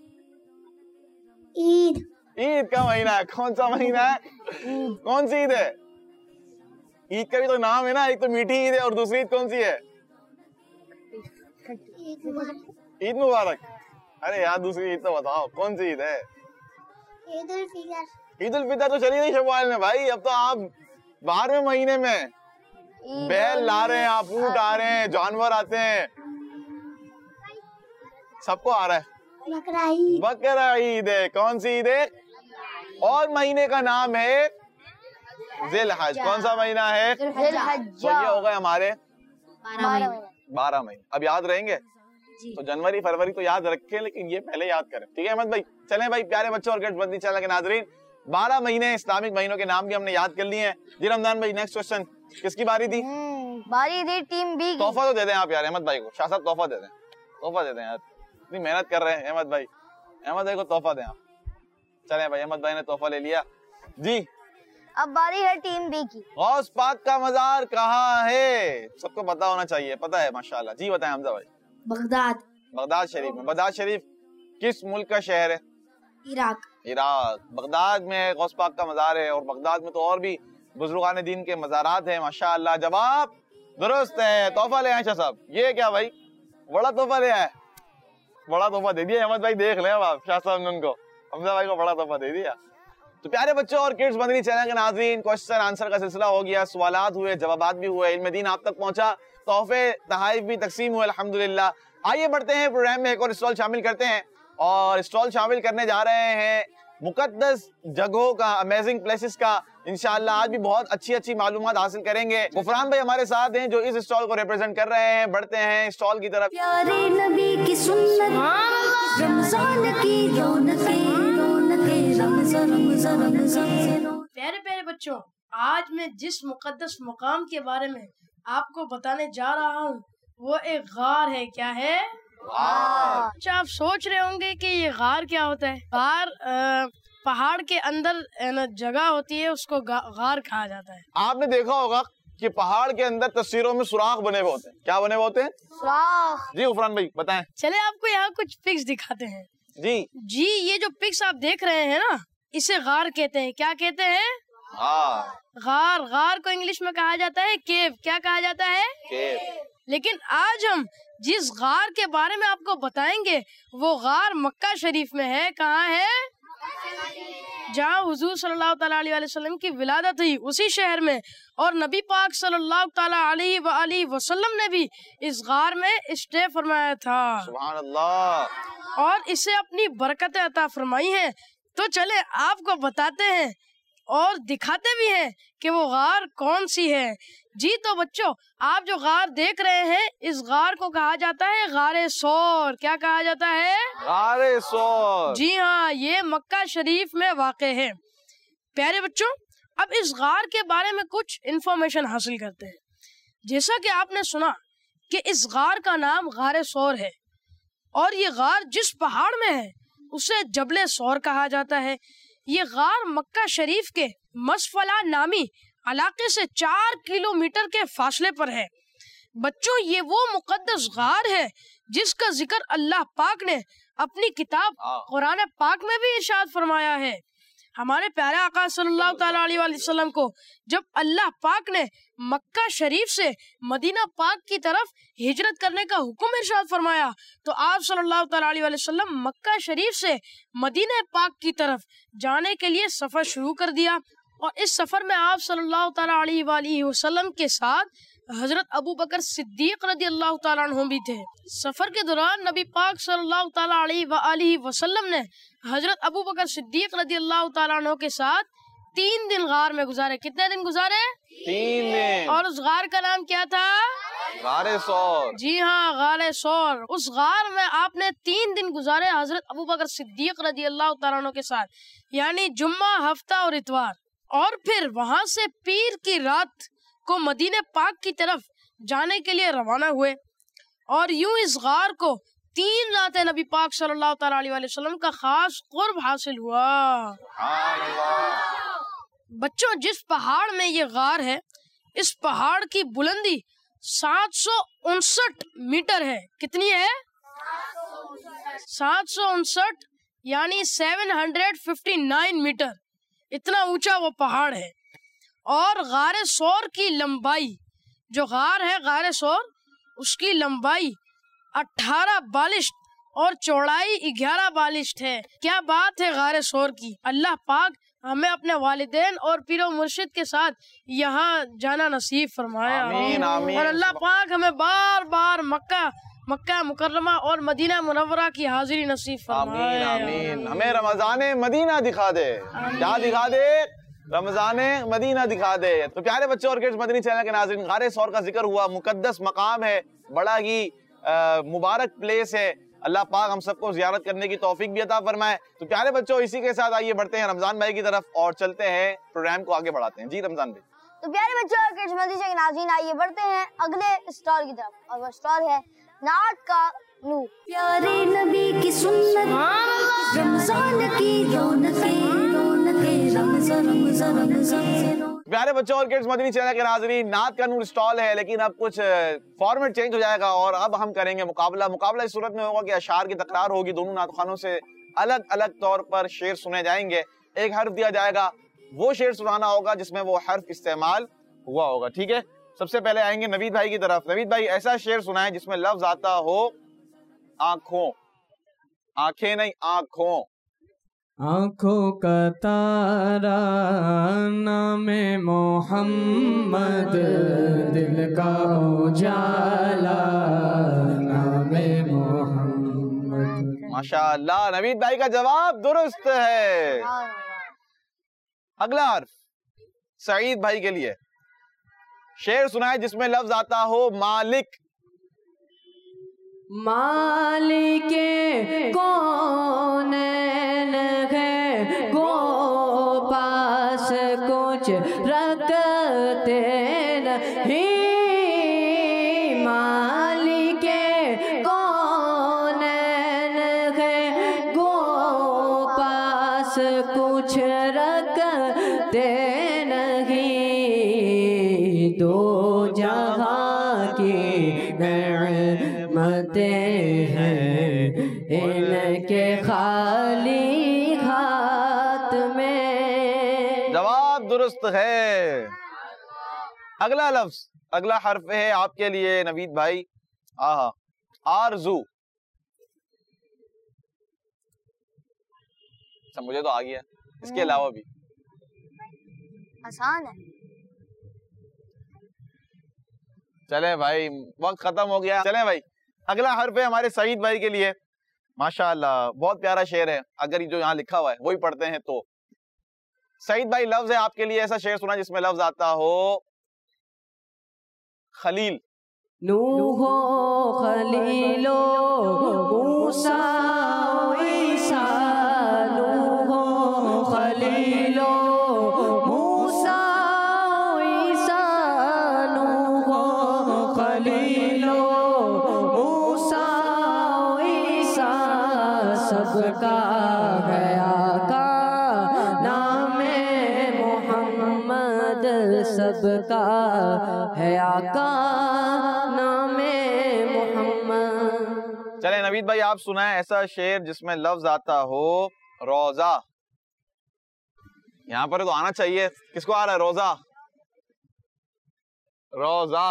Speaker 4: ईद।
Speaker 2: ईद का महीना है। कौन सा महीना है? कौन सी ईद है? ईद का भी तो नाम है ना, एक तो मीठी ईद है और दूसरी ईद कौन सी है? ईद मुबारक। अरे यार दूसरी ईद तो बताओ, कौन सी ईद है?
Speaker 4: ईद उल फितर।
Speaker 2: ईद उल फितर तो चली गई शव्वाल में भाई, अब तो आप बारहवें महीने में बैल ला रहे हैं, आप ऊंट आ रहे हैं, जानवर आते हैं, सबको आ रहा है।
Speaker 4: बकरा ईद।
Speaker 2: बकरा ईद है। कौन सी ईद है? और महीने का नाम है जिल हज। कौन सा महीना है?
Speaker 4: जिल
Speaker 2: तो ये हो गए हमारे
Speaker 4: बारह।
Speaker 2: बारह महीने। अब याद रहेंगे तो जनवरी फरवरी तो याद रखें, लेकिन ये पहले याद करें, ठीक है अहमद भाई? चलें भाई प्यारे बच्चों और मदनी चैनल के नाजरीन, बारह महीने इस्लामिक महीनों के नाम भी हमने याद कर लिए हैं। जी रमजान भाई, नेक्स्ट क्वेश्चन किसकी बारी थी?
Speaker 4: बारी थी टीम बी की।
Speaker 2: तोहफा तो दे दें आप यार अहमद भाई को, शाह साहब तोहफा दे दें, तोहफा दे दें यार, इतनी मेहनत कर रहे हैं अहमद भाई, अहमद भाई को तोहफा दें आप। चले भाई, अहमद भाई ने तोहफा ले लिया जी।
Speaker 4: अब बारी है टीम बी की।
Speaker 2: गौस पाक का मजार कहाँ है? सबको पता होना चाहिए, पता है माशाल्लाह। जी बताएं हमजा भाई।
Speaker 4: बगदाद।
Speaker 2: बगदाद शरीफ में। बगदाद शरीफ किस मुल्क का शहर है?
Speaker 4: इराक।
Speaker 2: इराक। बगदाद में गौस पाक का मजार है, और बगदाद में तो और भी बुजुर्गान दीन के मजारात हैं माशाल्लाह। जवाब दुरुस्त है। तोहफा ले आए शाह साहब। ये क्या भाई, बड़ा तोहफा ले आए, बड़ा तोहफा दे दिया अहमद भाई, देख ले अब आप शाह साहब ने उनको, हमजा भाई को बड़ा तोहफा दे दिया। तो प्यारे बच्चों और किड्स मदनी चैनल के नाज़रीन, क्वेश्चन आंसर का सिलसिला हो गया, सवालात हुए, जवाबात भी हुए, इल्म दीन आप तक पहुंचा, तोहफे तहाइफ भी तकसीम हुए अल्हम्दुलिल्लाह। आइए बढ़ते हैं, प्रोग्राम में एक और स्टॉल शामिल करते हैं, और स्टॉल शामिल करने जा रहे हैं मुकद्दस जगहों का, अमेजिंग प्लेसेस का। इंशाअल्लाह आज भी बहुत अच्छी अच्छी मालूमात हासिल करेंगे। गुफरान भाई हमारे साथ हैं जो इस स्टॉल को रिप्रेजेंट कर रहे हैं। बढ़ते हैं स्टॉल की तरफ।
Speaker 1: प्यारे नबी की सुन्नत, रमजान की रौनकें, रौनकें, रमजान, रमजान, रमजान।
Speaker 7: प्यारे प्यारे बच्चों, आज मैं जिस मुकद्दस मुकाम के बारे में आपको बताने जा रहा हूँ वो एक गार है। क्या है? अच्छा, आप सोच रहे होंगे कि ये गार क्या होता है। गार आ, पहाड़ के अंदर न, जगह होती है, उसको गा, गार कहा जाता है।
Speaker 2: आपने देखा होगा कि पहाड़ के अंदर तस्वीरों में सुराख बने हुए होते हैं। क्या बने हुए होते हैं?
Speaker 4: सुराख।
Speaker 2: जी गुफरान भाई बताएं।
Speaker 7: चले आपको यहाँ कुछ पिक्स दिखाते हैं।
Speaker 2: जी
Speaker 7: जी ये जो पिक्स आप देख रहे हैं ना, इसे गार कहते हैं। क्या कहते हैं?
Speaker 2: हाँ,
Speaker 7: गार। गार को इंग्लिश में कहा जाता है केव। क्या कहा जाता है?
Speaker 2: केव।
Speaker 7: लेकिन आज हम जिस गार के बारे में आपको बताएंगे वो गार मक्का शरीफ में है। कहाँ है? जहाँ हुजूर सल्लल्लाहु अलैहि वसल्लम की विलादत हुई, उसी शहर में। और नबी पाक सल्लल्लाहु अलैहि वसल्लम ने भी इस गार में स्टे फरमाया था।
Speaker 2: सुभान अल्लाह।
Speaker 7: और इसे अपनी बरकतें अता फरमाई है। तो चले आपको बताते हैं और दिखाते भी हैं कि वो गार कौन सी है। जी तो बच्चों, आप जो गार देख रहे हैं, इस गार को कहा जाता है गारे सौर। क्या कहा जाता है?
Speaker 2: गारे सौर।
Speaker 7: जी हाँ, ये मक्का शरीफ में वाक़े है। प्यारे बच्चों, अब इस गार के बारे में कुछ इन्फॉर्मेशन हासिल करते हैं। जैसा कि आपने सुना कि इस गार का नाम गारे सौर है, और ये गार जिस पहाड़ में है उसे जबले सौर कहा जाता है। ये गार मक्का शरीफ के मसफला नामी इलाके से चार किलोमीटर के फासले पर है। बच्चों, ये वो मुकद्दस गार है जिसका जिक्र अल्लाह पाक ने अपनी किताब कुरान पाक में भी इरशाद फरमाया है। हमारे प्यारे आका सल्लल्लाहु अलैहि वसल्लम को जब अल्लाह पाक ने मक्का शरीफ से मदीना पाक की तरफ हिजरत करने का हुक्म इरशाद फरमाया, तो आप सल्लल्लाहु अलैहि वसल्लम मक्का शरीफ से मदीना पाक की तरफ जाने के लिए सफर शुरू कर दिया। और इस सफर में आप सल्लल्लाहु अलैहि वसल्लम के साथ हजरत अबू बकर सिद्दीक रज़ी अल्लाह तआला अन्हु भी थे। सफर के दौरान नबी पाक सल्लल्लाहु अलैहि वसल्लम ने हजरत अबू बकर सिद्दीक रज़ी अल्लाह तआला अन्हु के साथ तीन दिन गार में गुजारे। कितने दिन गुजारे?
Speaker 2: तीन दिन।
Speaker 7: और उस गार का नाम क्या था?
Speaker 2: गारे सौर।
Speaker 7: जी हाँ, गारे सौर। उस गार में आपने तीन दिन गुजारे हजरत अबू बकर सिद्दीक रज़ी अल्लाह तआला अन्हु के साथ, यानी जुम्मा, हफ्ता और इतवार। और फिर वहाँ से पीर की रात को मदीने पाक की तरफ जाने के लिए रवाना हुए और यूं इस गार को तीन रातें नबी पाक सल्लल्लाहु तआला अलैहि वसल्लम का खास कुर्ब हासिल हुआ। बच्चों, जिस पहाड़ में ये गार है, इस पहाड़ की बुलंदी सात सौ उनसठ मीटर है। कितनी है? सात सौ उनसठ यानी seven hundred fifty nine metre. इतना ऊंचा वो पहाड़ है। और गारे सौर की लंबाई, जो गार है गारे सौर, उसकी लंबाई अठारह बालिश्त और चौड़ाई ग्यारह बालिश्त है। क्या बात है गारे सौर की। अल्लाह पाक हमें अपने वालिदैन और पीरो मुर्शिद के साथ यहाँ जाना नसीब फरमाया।
Speaker 2: आमीन, आमीन।
Speaker 7: और अल्लाह पाक हमें बार बार मक्का मक्का मुकर्रमा और मदीना मुनव्वरा की हाजिरी नसीब फरमाए।
Speaker 2: आमीन आमीन। हमें रमजान मदीना दिखा दे। क्या दिखा दे? रमजान मदीना दिखा दे। तो प्यारे बच्चों और किड्स मदनी चैनल के नाज़रीन, गारे सौर का जिक्र हुआ, मुकद्दस मकाम है, बड़ा ही मुबारक प्लेस है। अल्लाह पाक हम सबको ज़ियारत करने की तौफीक भी अता फरमाए। तो प्यारे बच्चों, इसी के साथ आइए बढ़ते हैं रमजान भाई की तरफ और चलते हैं, प्रोग्राम को आगे बढ़ाते हैं। जी रमजान भाई।
Speaker 4: तो प्यारे बच्चों और किड्स मदनी चैनल के नाज़रीन, आइए बढ़ते हैं अगले स्टॉल की तरफ और वो स्टॉल है नात का नूर।
Speaker 1: प्यारे नबी की सुन्नत, रमजान की रौनकें, रौनकें, रमज़ान रमज़ान रमज़ान।
Speaker 2: प्यारे बच्चों और किड्स मदनी चैनल के नाज़रीन, नात का नूर स्टॉल है, लेकिन अब कुछ फॉर्मेट चेंज हो जाएगा और अब हम करेंगे मुकाबला। मुकाबला इस सूरत में होगा कि अशार की तकरार होगी, दोनों नात खानों से अलग अलग तौर पर शेर सुने जाएंगे। एक हर्फ दिया जाएगा, वो शेर सुनाना होगा जिसमें वो हर्फ इस्तेमाल हुआ होगा। ठीक है, सबसे पहले आएंगे नवीद भाई की तरफ। नवीद भाई, ऐसा शेर सुनाए जिसमें लफ्ज आता हो आंखों। आंखें नहीं, आंखों।
Speaker 6: आँखों का तारा नामे मोहम्मद, दिल का उजाला नामे मोहम्मद।
Speaker 2: माशाअल्लाह, नवीद भाई का जवाब दुरुस्त है। अगला हर्फ सईद भाई के लिए, शेर सुनाए जिसमें लफ्ज आता हो मालिक।
Speaker 6: मालिके कौन है, गो पास कुछ रखते नहीं। मालिके कौन है, गो पास कुछ रखते नहीं। दो जहां की नेमतें हैं इनके खाली हाथ में।
Speaker 2: जवाब दुरुस्त है। अगला लफ्ज, अगला हर्फ है आपके लिए नवीद भाई, आहा, आरजू। अच्छा, मुझे तो आ गया, इसके अलावा भी
Speaker 4: आसान है।
Speaker 2: चले भाई, वक्त खत्म हो गया। चले भाई, अगला हर्फ है हमारे सईद भाई के लिए। माशाअल्लाह, बहुत प्यारा शेर है। अगर जो यहाँ लिखा हुआ है वही पढ़ते हैं तो। सईद भाई, लफ्ज है आपके लिए, ऐसा शेर सुना जिसमें लफ्ज आता हो खलील।
Speaker 6: नूहो खलीलो मूसा ईसा, नूहो खलीलो मूसा ईसा, नूहो खलीलो मूसा ईसा। सबका गया का नामे मोहम्मद, सबका है आका नामे मोहम्मद।
Speaker 2: चले नवीद भाई, आप सुनाए ऐसा शेर जिसमें लफ्ज आता हो रोजा। यहाँ पर तो आना चाहिए। किसको आ रहा है रोजा? रोजा।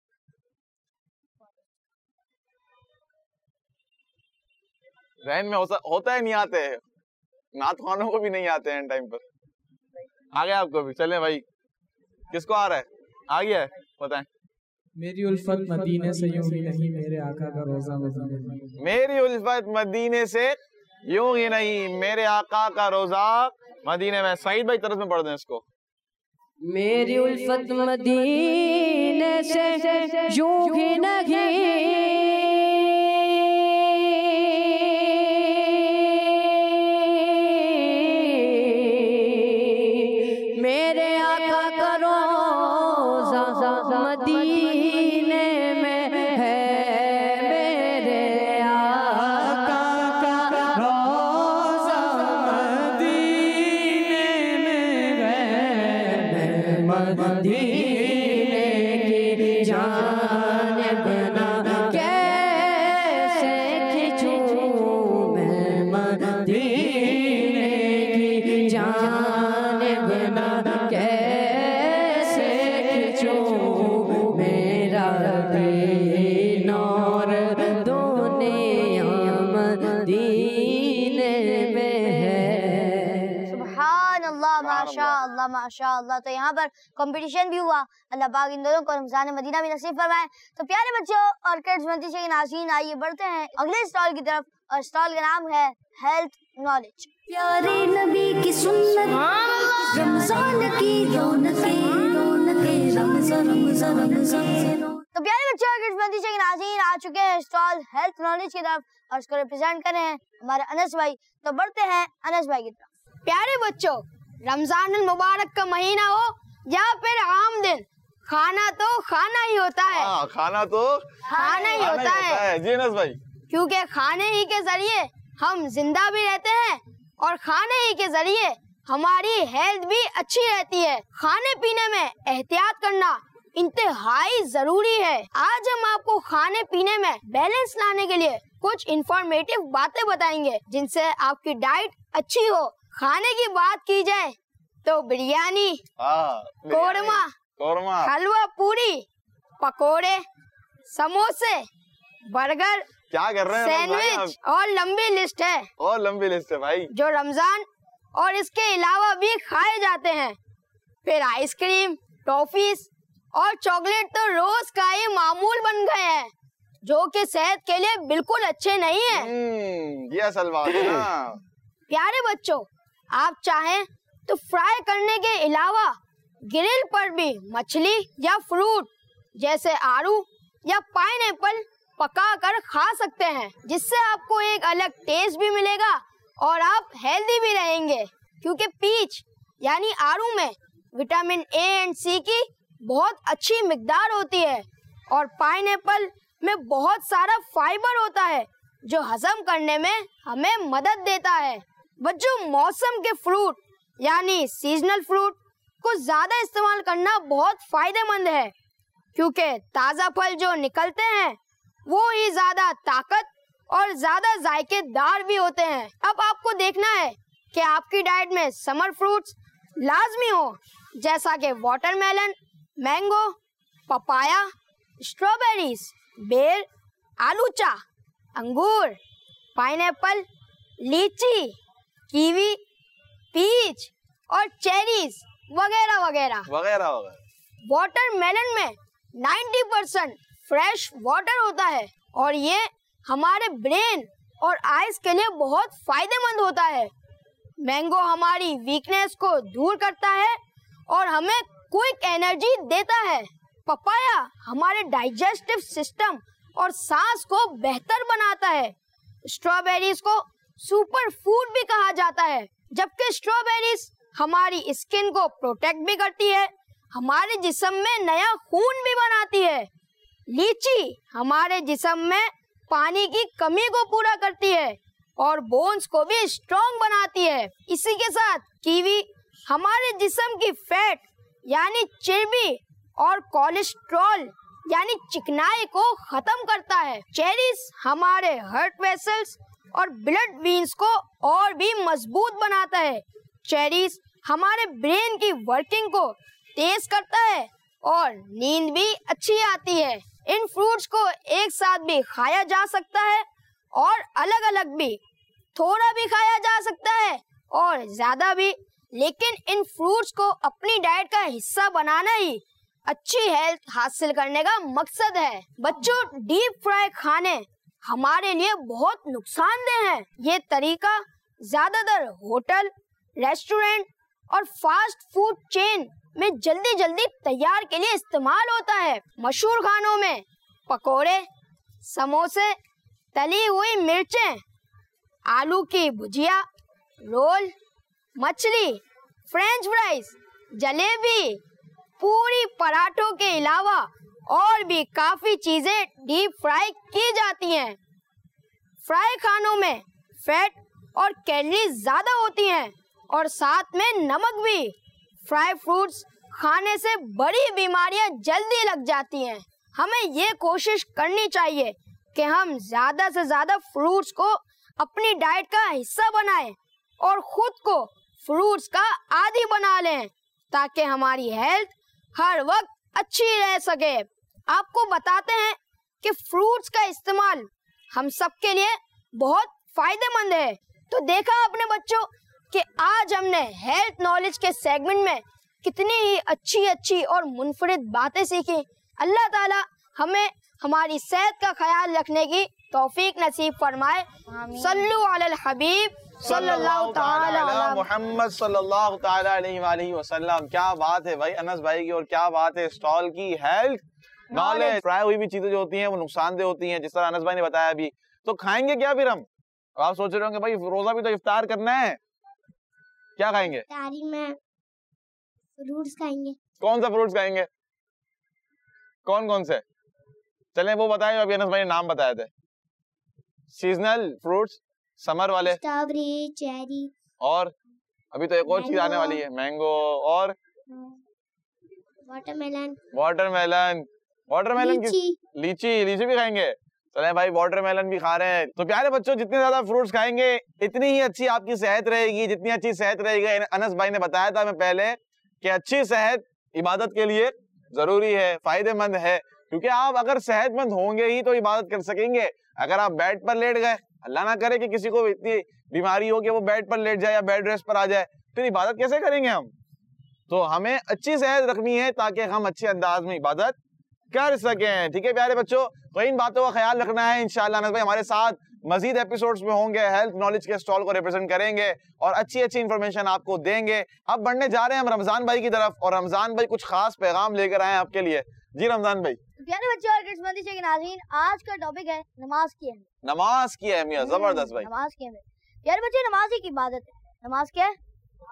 Speaker 2: रहन में होता, होता है, नहीं आते हैं, नात खानों को भी नहीं आते हैं टाइम पर। आ गया आपको भी? चले भाई, किसको आ रहा है? आ गया है, बताएं।
Speaker 6: मेरी उल्फत मदीने से यूं ही नहीं, मेरे आका का रोजा मदीने में।
Speaker 2: मेरी उल्फत मदीने से यूं ही नहीं, मेरे आका का रोजा मदीने में। सईद भाई तरफ में पढ़ दें इसको।
Speaker 6: मेरी उल्फत मदीने से यूं ही नहीं, मेरे आका का रोजा मदीने
Speaker 4: माशाअल्लाह माशाअल्लाह। तो यहाँ पर कंपटीशन भी हुआ। अल्लाह पाक इन दोनों को रमजान मदीना भी नसीब फरमाए। तो प्यारे बच्चों और किड्स मदरसे के नाज़रीन, आइए बढ़ते हैं अगले स्टॉल की तरफ, और स्टॉल का नाम है हेल्थ नॉलेज।
Speaker 1: प्यारे नबी की सुन्नत, रमजान की रौनकें, रौनकें रमजान रमजान रमजान।
Speaker 4: तो प्यारे बच्चों और किड्स मदरसे के नाज़रीन, आ चुके हैं स्टॉल हेल्थ नॉलेज की तरफ, और इसको रिप्रेजेंट कर रहे हैं हमारे अनस भाई। तो बढ़ते हैं अनस भाई की तरफ।
Speaker 8: प्यारे बच्चों, रमजान मुबारक का महीना हो या फिर आम दिन, खाना तो खाना ही होता है।
Speaker 2: हाँ, खाना तो
Speaker 8: खाना ही होता है।
Speaker 2: जी अनस भाई,
Speaker 8: क्योंकि खाने ही के जरिए हम जिंदा भी रहते हैं और खाने ही के जरिए हमारी हेल्थ भी अच्छी रहती है। खाने पीने में एहतियात करना इंतहाई जरूरी है। आज हम आपको खाने पीने में बैलेंस लाने के लिए कुछ इंफॉर्मेटिव बातें बताएंगे जिनसे आपकी डाइट अच्छी हो। खाने की बात की जाए तो बिरयानी, कोरमा,
Speaker 2: कोरमा,
Speaker 8: हलवा पूरी, पकोड़े, समोसे, बर्गर,
Speaker 2: क्या कर रहे हैं
Speaker 8: सैंडविच और लंबी लिस्ट है।
Speaker 2: और लंबी लिस्ट है भाई, जो
Speaker 8: रमजान और इसके अलावा भी खाए जाते हैं। फिर आइसक्रीम, टॉफीज और चॉकलेट तो रोज का ही मामूल बन गए हैं, जो कि सेहत के लिए बिल्कुल अच्छे नहीं है।
Speaker 2: ये असल बात है ना।
Speaker 8: प्यारे बच्चों, आप चाहें तो फ्राई करने के अलावा ग्रिल पर भी मछली या फ्रूट जैसे आड़ू या पाइनएप्पल पका कर खा सकते हैं, जिससे आपको एक अलग टेस्ट भी मिलेगा और आप हेल्दी भी रहेंगे। क्योंकि पीच यानी आड़ू में विटामिन ए एंड सी की बहुत अच्छी मिकदार होती है और पाइनएप्पल में बहुत सारा फाइबर होता है जो हजम करने में हमें मदद देता है। बच्चों, मौसम के फ्रूट यानी सीजनल फ्रूट को ज्यादा इस्तेमाल करना बहुत फायदेमंद है, क्योंकि ताज़ा फल जो निकलते हैं वो ही ज्यादा ताकत और ज्यादा जायकेदार भी होते हैं। अब आपको देखना है कि आपकी डाइट में समर फ्रूट्स लाजमी हो, जैसा कि वाटरमेलन, मैंगो, पपाया, स्ट्रॉबेरीज, बेर, आलूचा, अंगूर, पाइनएप्पल, लीची, कीवी, पीच और चेरीज वगैरह वगैरह
Speaker 2: वगैरह वगैरह।
Speaker 8: वाटरमेलन में नब्बे परसेंट फ्रेश वाटर होता है और ये हमारे ब्रेन और आइज के लिए बहुत फायदेमंद होता है। मैंगो हमारी वीकनेस को दूर करता है और हमें क्विक एनर्जी देता है। पपाया हमारे डाइजेस्टिव सिस्टम और सांस को बेहतर बनाता है। स्ट्रॉबेरीज को सुपर फूड भी कहा जाता है, जबकि स्ट्रॉबेरीज हमारी स्किन को प्रोटेक्ट भी करती है, हमारे जिस्म में नया खून भी बनाती है। लीची हमारे जिस्म में पानी की कमी को पूरा करती है और बोन्स को भी स्ट्रॉन्ग बनाती है। इसी के साथ कीवी हमारे जिस्म की फैट यानी चर्बी और कोलेस्ट्रॉल यानी चिकनाई को खत्म करता है। चेरीज हमारे हार्ट वेसल्स और ब्लड वेन्स को और भी मजबूत बनाता है। चेरीज हमारे ब्रेन की वर्किंग को तेज करता है और नींद भी अच्छी आती है। इन फ्रूट्स को एक साथ भी खाया जा सकता है और अलग अलग भी, थोड़ा भी खाया जा सकता है और ज्यादा भी, लेकिन इन फ्रूट्स को अपनी डाइट का हिस्सा बनाना ही अच्छी हेल्थ हासिल करने का मकसद है। बच्चों, डीप फ्राई खाने हमारे लिए बहुत नुकसानदेह हैं। ये तरीका ज्यादातर होटल, रेस्टोरेंट और फास्ट फूड चेन में जल्दी जल्दी तैयार के लिए इस्तेमाल होता है। मशहूर खानों में पकोड़े, समोसे, तली हुई मिर्चें, आलू की भुजिया, रोल, मछली, फ्रेंच फ्राइज, जलेबी, पूरी, पराठों के अलावा और भी काफी चीजें डीप फ्राई की जाती हैं। फ्राई खानों में फैट और कैलोरीज ज्यादा होती हैं और साथ में नमक भी। फ्राई फ्रूट्स खाने से बड़ी बीमारियां जल्दी लग जाती हैं। हमें ये कोशिश करनी चाहिए कि हम ज्यादा से ज्यादा फ्रूट्स को अपनी डाइट का हिस्सा बनाएं और खुद को फ्रूट्स का आदी बना लें, ताकि हमारी हेल्थ हर वक्त अच्छी रह सके। आपको बताते हैं कि फ्रूट्स का इस्तेमाल हम सबके लिए बहुत फायदेमंद है। तो देखा आपने बच्चों कि आज हमने हेल्थ नॉलेज के सेगमेंट में कितनी ही अच्छी अच्छी और मुनफरिद बातें सीखी। अल्लाह ताला हमें हमारी सेहत का ख्याल रखने की तौफीक नसीब फरमाए। सल्लु अलल हबीब सल्लल्लाहु ताला अला
Speaker 2: मोहम्मद सल्लल्लाहु ताला अलैहि वसल्लम। क्या बात है भाई अनस भाई की, और क्या बात है स्टॉल की। हेल्थ नॉलेज, फ्राई हुई भी चीजें जो होती हैं वो नुकसानदेह होती हैं, जिस तरह अनस भाई ने बताया अभी। तो खाएंगे क्या फिर हम? आप सोच रहे होंगे भाई रोजा भी तो इफ्तार करना है, क्या खाएंगे?
Speaker 4: इफ्तारी में फ्रूट्स खाएंगे।
Speaker 2: कौन सा फ्रूट्स खाएंगे? कौन कौन से? चलें वो बताएं, अभी अनस भाई ने नाम बताए थे। सीजनल फ्रूट्स, समर वाले,
Speaker 4: स्ट्रॉबेरी, चेरी,
Speaker 2: और अभी तो एक और चीज आने वाली है, मैंगो, और
Speaker 4: वाटरमेलन।
Speaker 2: वाटरमेलन वाटरमेलन की लीची लीची भी खाएंगे। चले भाई वाटरमेलन भी खा रहे हैं। तो प्यारे बच्चों, जितने ज्यादा फ्रूट्स खाएंगे इतनी ही अच्छी आपकी सेहत रहेगी। जितनी अच्छी सेहत रहेगी, अनस भाई ने बताया था हमें पहले कि अच्छी सेहत इबादत के लिए जरूरी है, फायदेमंद है, क्योंकि आप अगर सेहतमंद होंगे ही तो इबादत कर सकेंगे। अगर आप बेड पर लेट गए, अल्लाह ना करे कि किसी को इतनी बीमारी हो कि वो बेड पर लेट जाए या बेड रेस्ट पर आ जाए, फिर इबादत कैसे करेंगे हम? तो हमें अच्छी सेहत रखनी है ताकि हम अच्छे अंदाज में इबादत कर सकें। ठीक है प्यारे बच्चों, तो इन बातों का ख्याल रखना है। इंशाअल्लाह अनस भाई हमारे साथ मजीद एपिसोड्स में होंगे, हेल्थ नॉलेज के स्टॉल को रिप्रेजेंट करेंगे और अच्छी अच्छी इंफॉर्मेशन आपको देंगे। अब बढ़ने जा रहे हैं हम रमजान भाई की तरफ, और रमजान भाई कुछ खास पैगाम लेकर आए हैं आपके लिए। जी रमजान भाई।
Speaker 4: प्यारे बच्चों और किस्मती के नाज़रीन, आज का टॉपिक है नमाज की अहमियत।
Speaker 2: नमाज की अहमियत, जबरदस्त भाई।
Speaker 4: नमाज की अहमियत। प्यारे बच्चों, नमाज एक इबादत है। नमाज क्या है?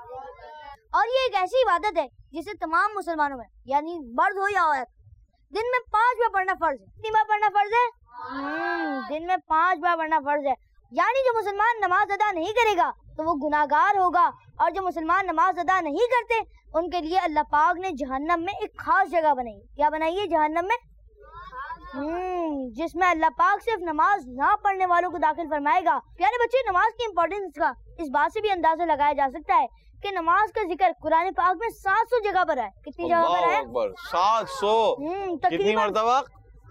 Speaker 4: और ये एक ऐसी इबादत है जिसे तमाम मुसलमानों में, यानी मर्द हो या औरत, दिन में पांच बार पढ़ना फर्ज है। कितनी बार पढ़ना फर्ज है? दिन में पांच बार पढ़ना फर्ज है। यानी जो मुसलमान नमाज अदा नहीं करेगा तो वो गुनाहगार होगा, और जो मुसलमान नमाज अदा नहीं करते उनके लिए अल्लाह पाक ने जहन्नम में एक खास जगह बनाई। क्या बनाई है जहन्नम में? हम्म जिसमें अल्लाह पाक सिर्फ नमाज ना पढ़ने वालों को दाखिल फरमाएगा। प्यारे बच्चे, नमाज की इम्पोर्टेंस का इस बात से भी अंदाजा लगाया जा सकता है कि नमाज का जिक्र कुरान पाक में सात सौ जगह पर है। कितनी जगह पर है?
Speaker 2: सात सौ। कितनी मरतबा?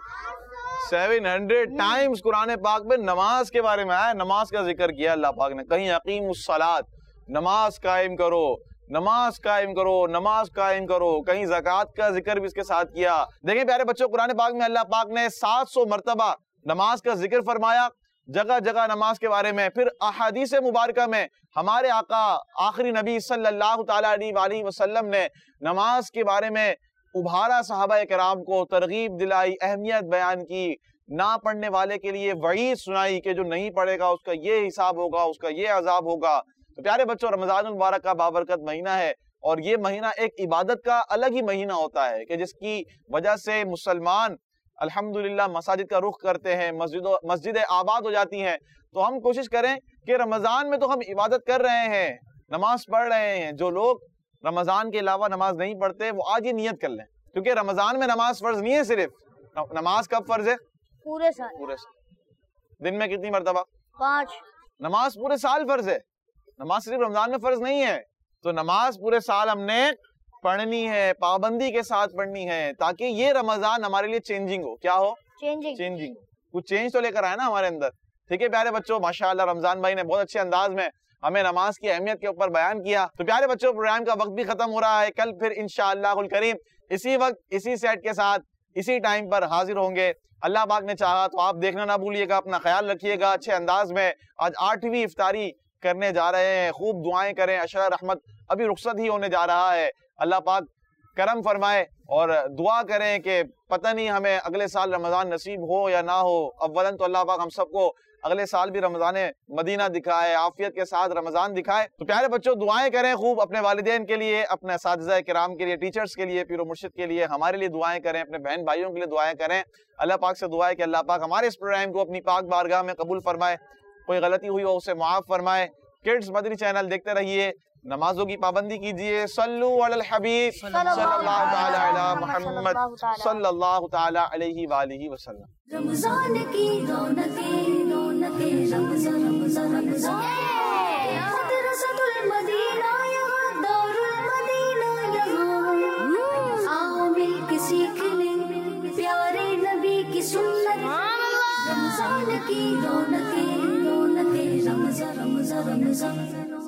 Speaker 2: सेवन हंड्रेड टाइम्स कुरान पाक में नमाज के बारे में आया, नमाज का जिक्र किया अल्लाह पाक ने। कहीं अकीमुस सलात, नमाज कायम करो, नमाज कायम करो, नमाज कायम करो, कहीं ज़कात का जिक्र भी इसके साथ किया। देखें प्यारे बच्चों, कुरान पाक में अल्लाह पाक ने सात सौ मरतबा नमाज का जिक्र फरमाया, जगह जगह नमाज के बारे में। फिर अहादीस मुबारका में हमारे आका आखिरी नबी सल्लल्लाहु ताला अलैहि वसल्लम ने नमाज के बारे में उभारा, सहाबा कराम को तरगीब दिलाई, अहमियत बयान की, ना पढ़ने वाले के लिए वईद सुनाई कि जो नहीं पढ़ेगा उसका ये हिसाब होगा, उसका ये अजाब होगा। तो प्यारे बच्चों, रमजान मुबारक का बाबरकत महीना है, और ये महीना एक इबादत का अलग ही महीना होता है कि जिसकी वजह से मुसलमान अल्हम्दुलिल्लाह मसाजिद का रुख करते हैं, मस्जिदों मस्जिदें आबाद हो जाती हैं। तो हम कोशिश करें कि रमजान में तो हम इबादत कर रहे हैं, नमाज पढ़ रहे हैं। जो लोग रमजान के अलावा नमाज नहीं पढ़ते वो आज ही नियत कर लें, क्योंकि रमजान में नमाज फर्ज नहीं है। सिर्फ नमाज कब फर्ज है?
Speaker 4: पूरे साल।
Speaker 2: पूरे साल। दिन में कितनी मरतबा?
Speaker 4: पाँच।
Speaker 2: नमाज पूरे साल फर्ज है, नमाज सिर्फ रमजान में फर्ज नहीं है। तो नमाज पूरे साल हमने पढ़नी है, पाबंदी के साथ पढ़नी है, ताकि ये रमजान हमारे लिए चेंजिंग हो। क्या हो? चेंजिंग। चेंजिंग, कुछ चेंज तो लेकर आए ना हमारे अंदर। ठीक है प्यारे बच्चों, माशाअल्लाह रमजान भाई ने बहुत अच्छे अंदाज में हमें नमाज की अहमियत के ऊपर बयान किया। तो प्यारे बच्चों, प्रोग्राम का वक्त भी खत्म हो रहा है। कल फिर इंशाअल्लाहुल करीम इसी वक्त इसी सेट के साथ इसी टाइम पर हाजिर होंगे। अल्लाह पाक ने चाहा तो आप देखना ना भूलिएगा, अपना ख्याल रखिएगा अच्छे अंदाज में। आज आठवीं इफ्तारी करने जा रहे हैं, खूब दुआएं करें। अशरा रहमत अभी रुखसत ही होने जा रहा है, अल्लाह पाक करम फरमाए, और दुआ करें कि पता नहीं हमें अगले साल रमज़ान नसीब हो या ना हो। अव्वलन तो अल्लाह पाक हम सबको अगले साल भी रमज़ान मदीना दिखाए, आफियत के साथ रमज़ान दिखाए। तो प्यारे बच्चों, दुआएं करें खूब अपने वालिदैन के लिए, अपने असातिज़ा किराम के लिए, टीचर्स के लिए, पीरो मुर्शिद के लिए, हमारे लिए दुआएं करें, अपने बहन भाइयों के लिए दुआएं करें। अल्लाह पाक से दुआ है कि अल्लाह पाक हमारे इस प्रोग्राम को अपनी पाक बारगाह में कबूल फरमाए, कोई गलती हुई हो उसे माफ़ फरमाए। किड्स मदनी चैनल देखते रहिए, नमाजों की पाबंदी कीजिए। सल्लु अलल हबीब सल्लल्लाहु ताला अला मुहम्मद सल्लल्लाहु ताला अलैहि वालिहि वसल्लम।
Speaker 1: रमजान की रौनकें रौनकें रमजान रमजान रमजान मदरसतुल मदीना यहाँ दारुल मदीना यहाँ आओ मिलके सीख लें प्यारे नबी की सुन्नत। रमजान की रौनकें रौनकें रमजान रमजान रमजान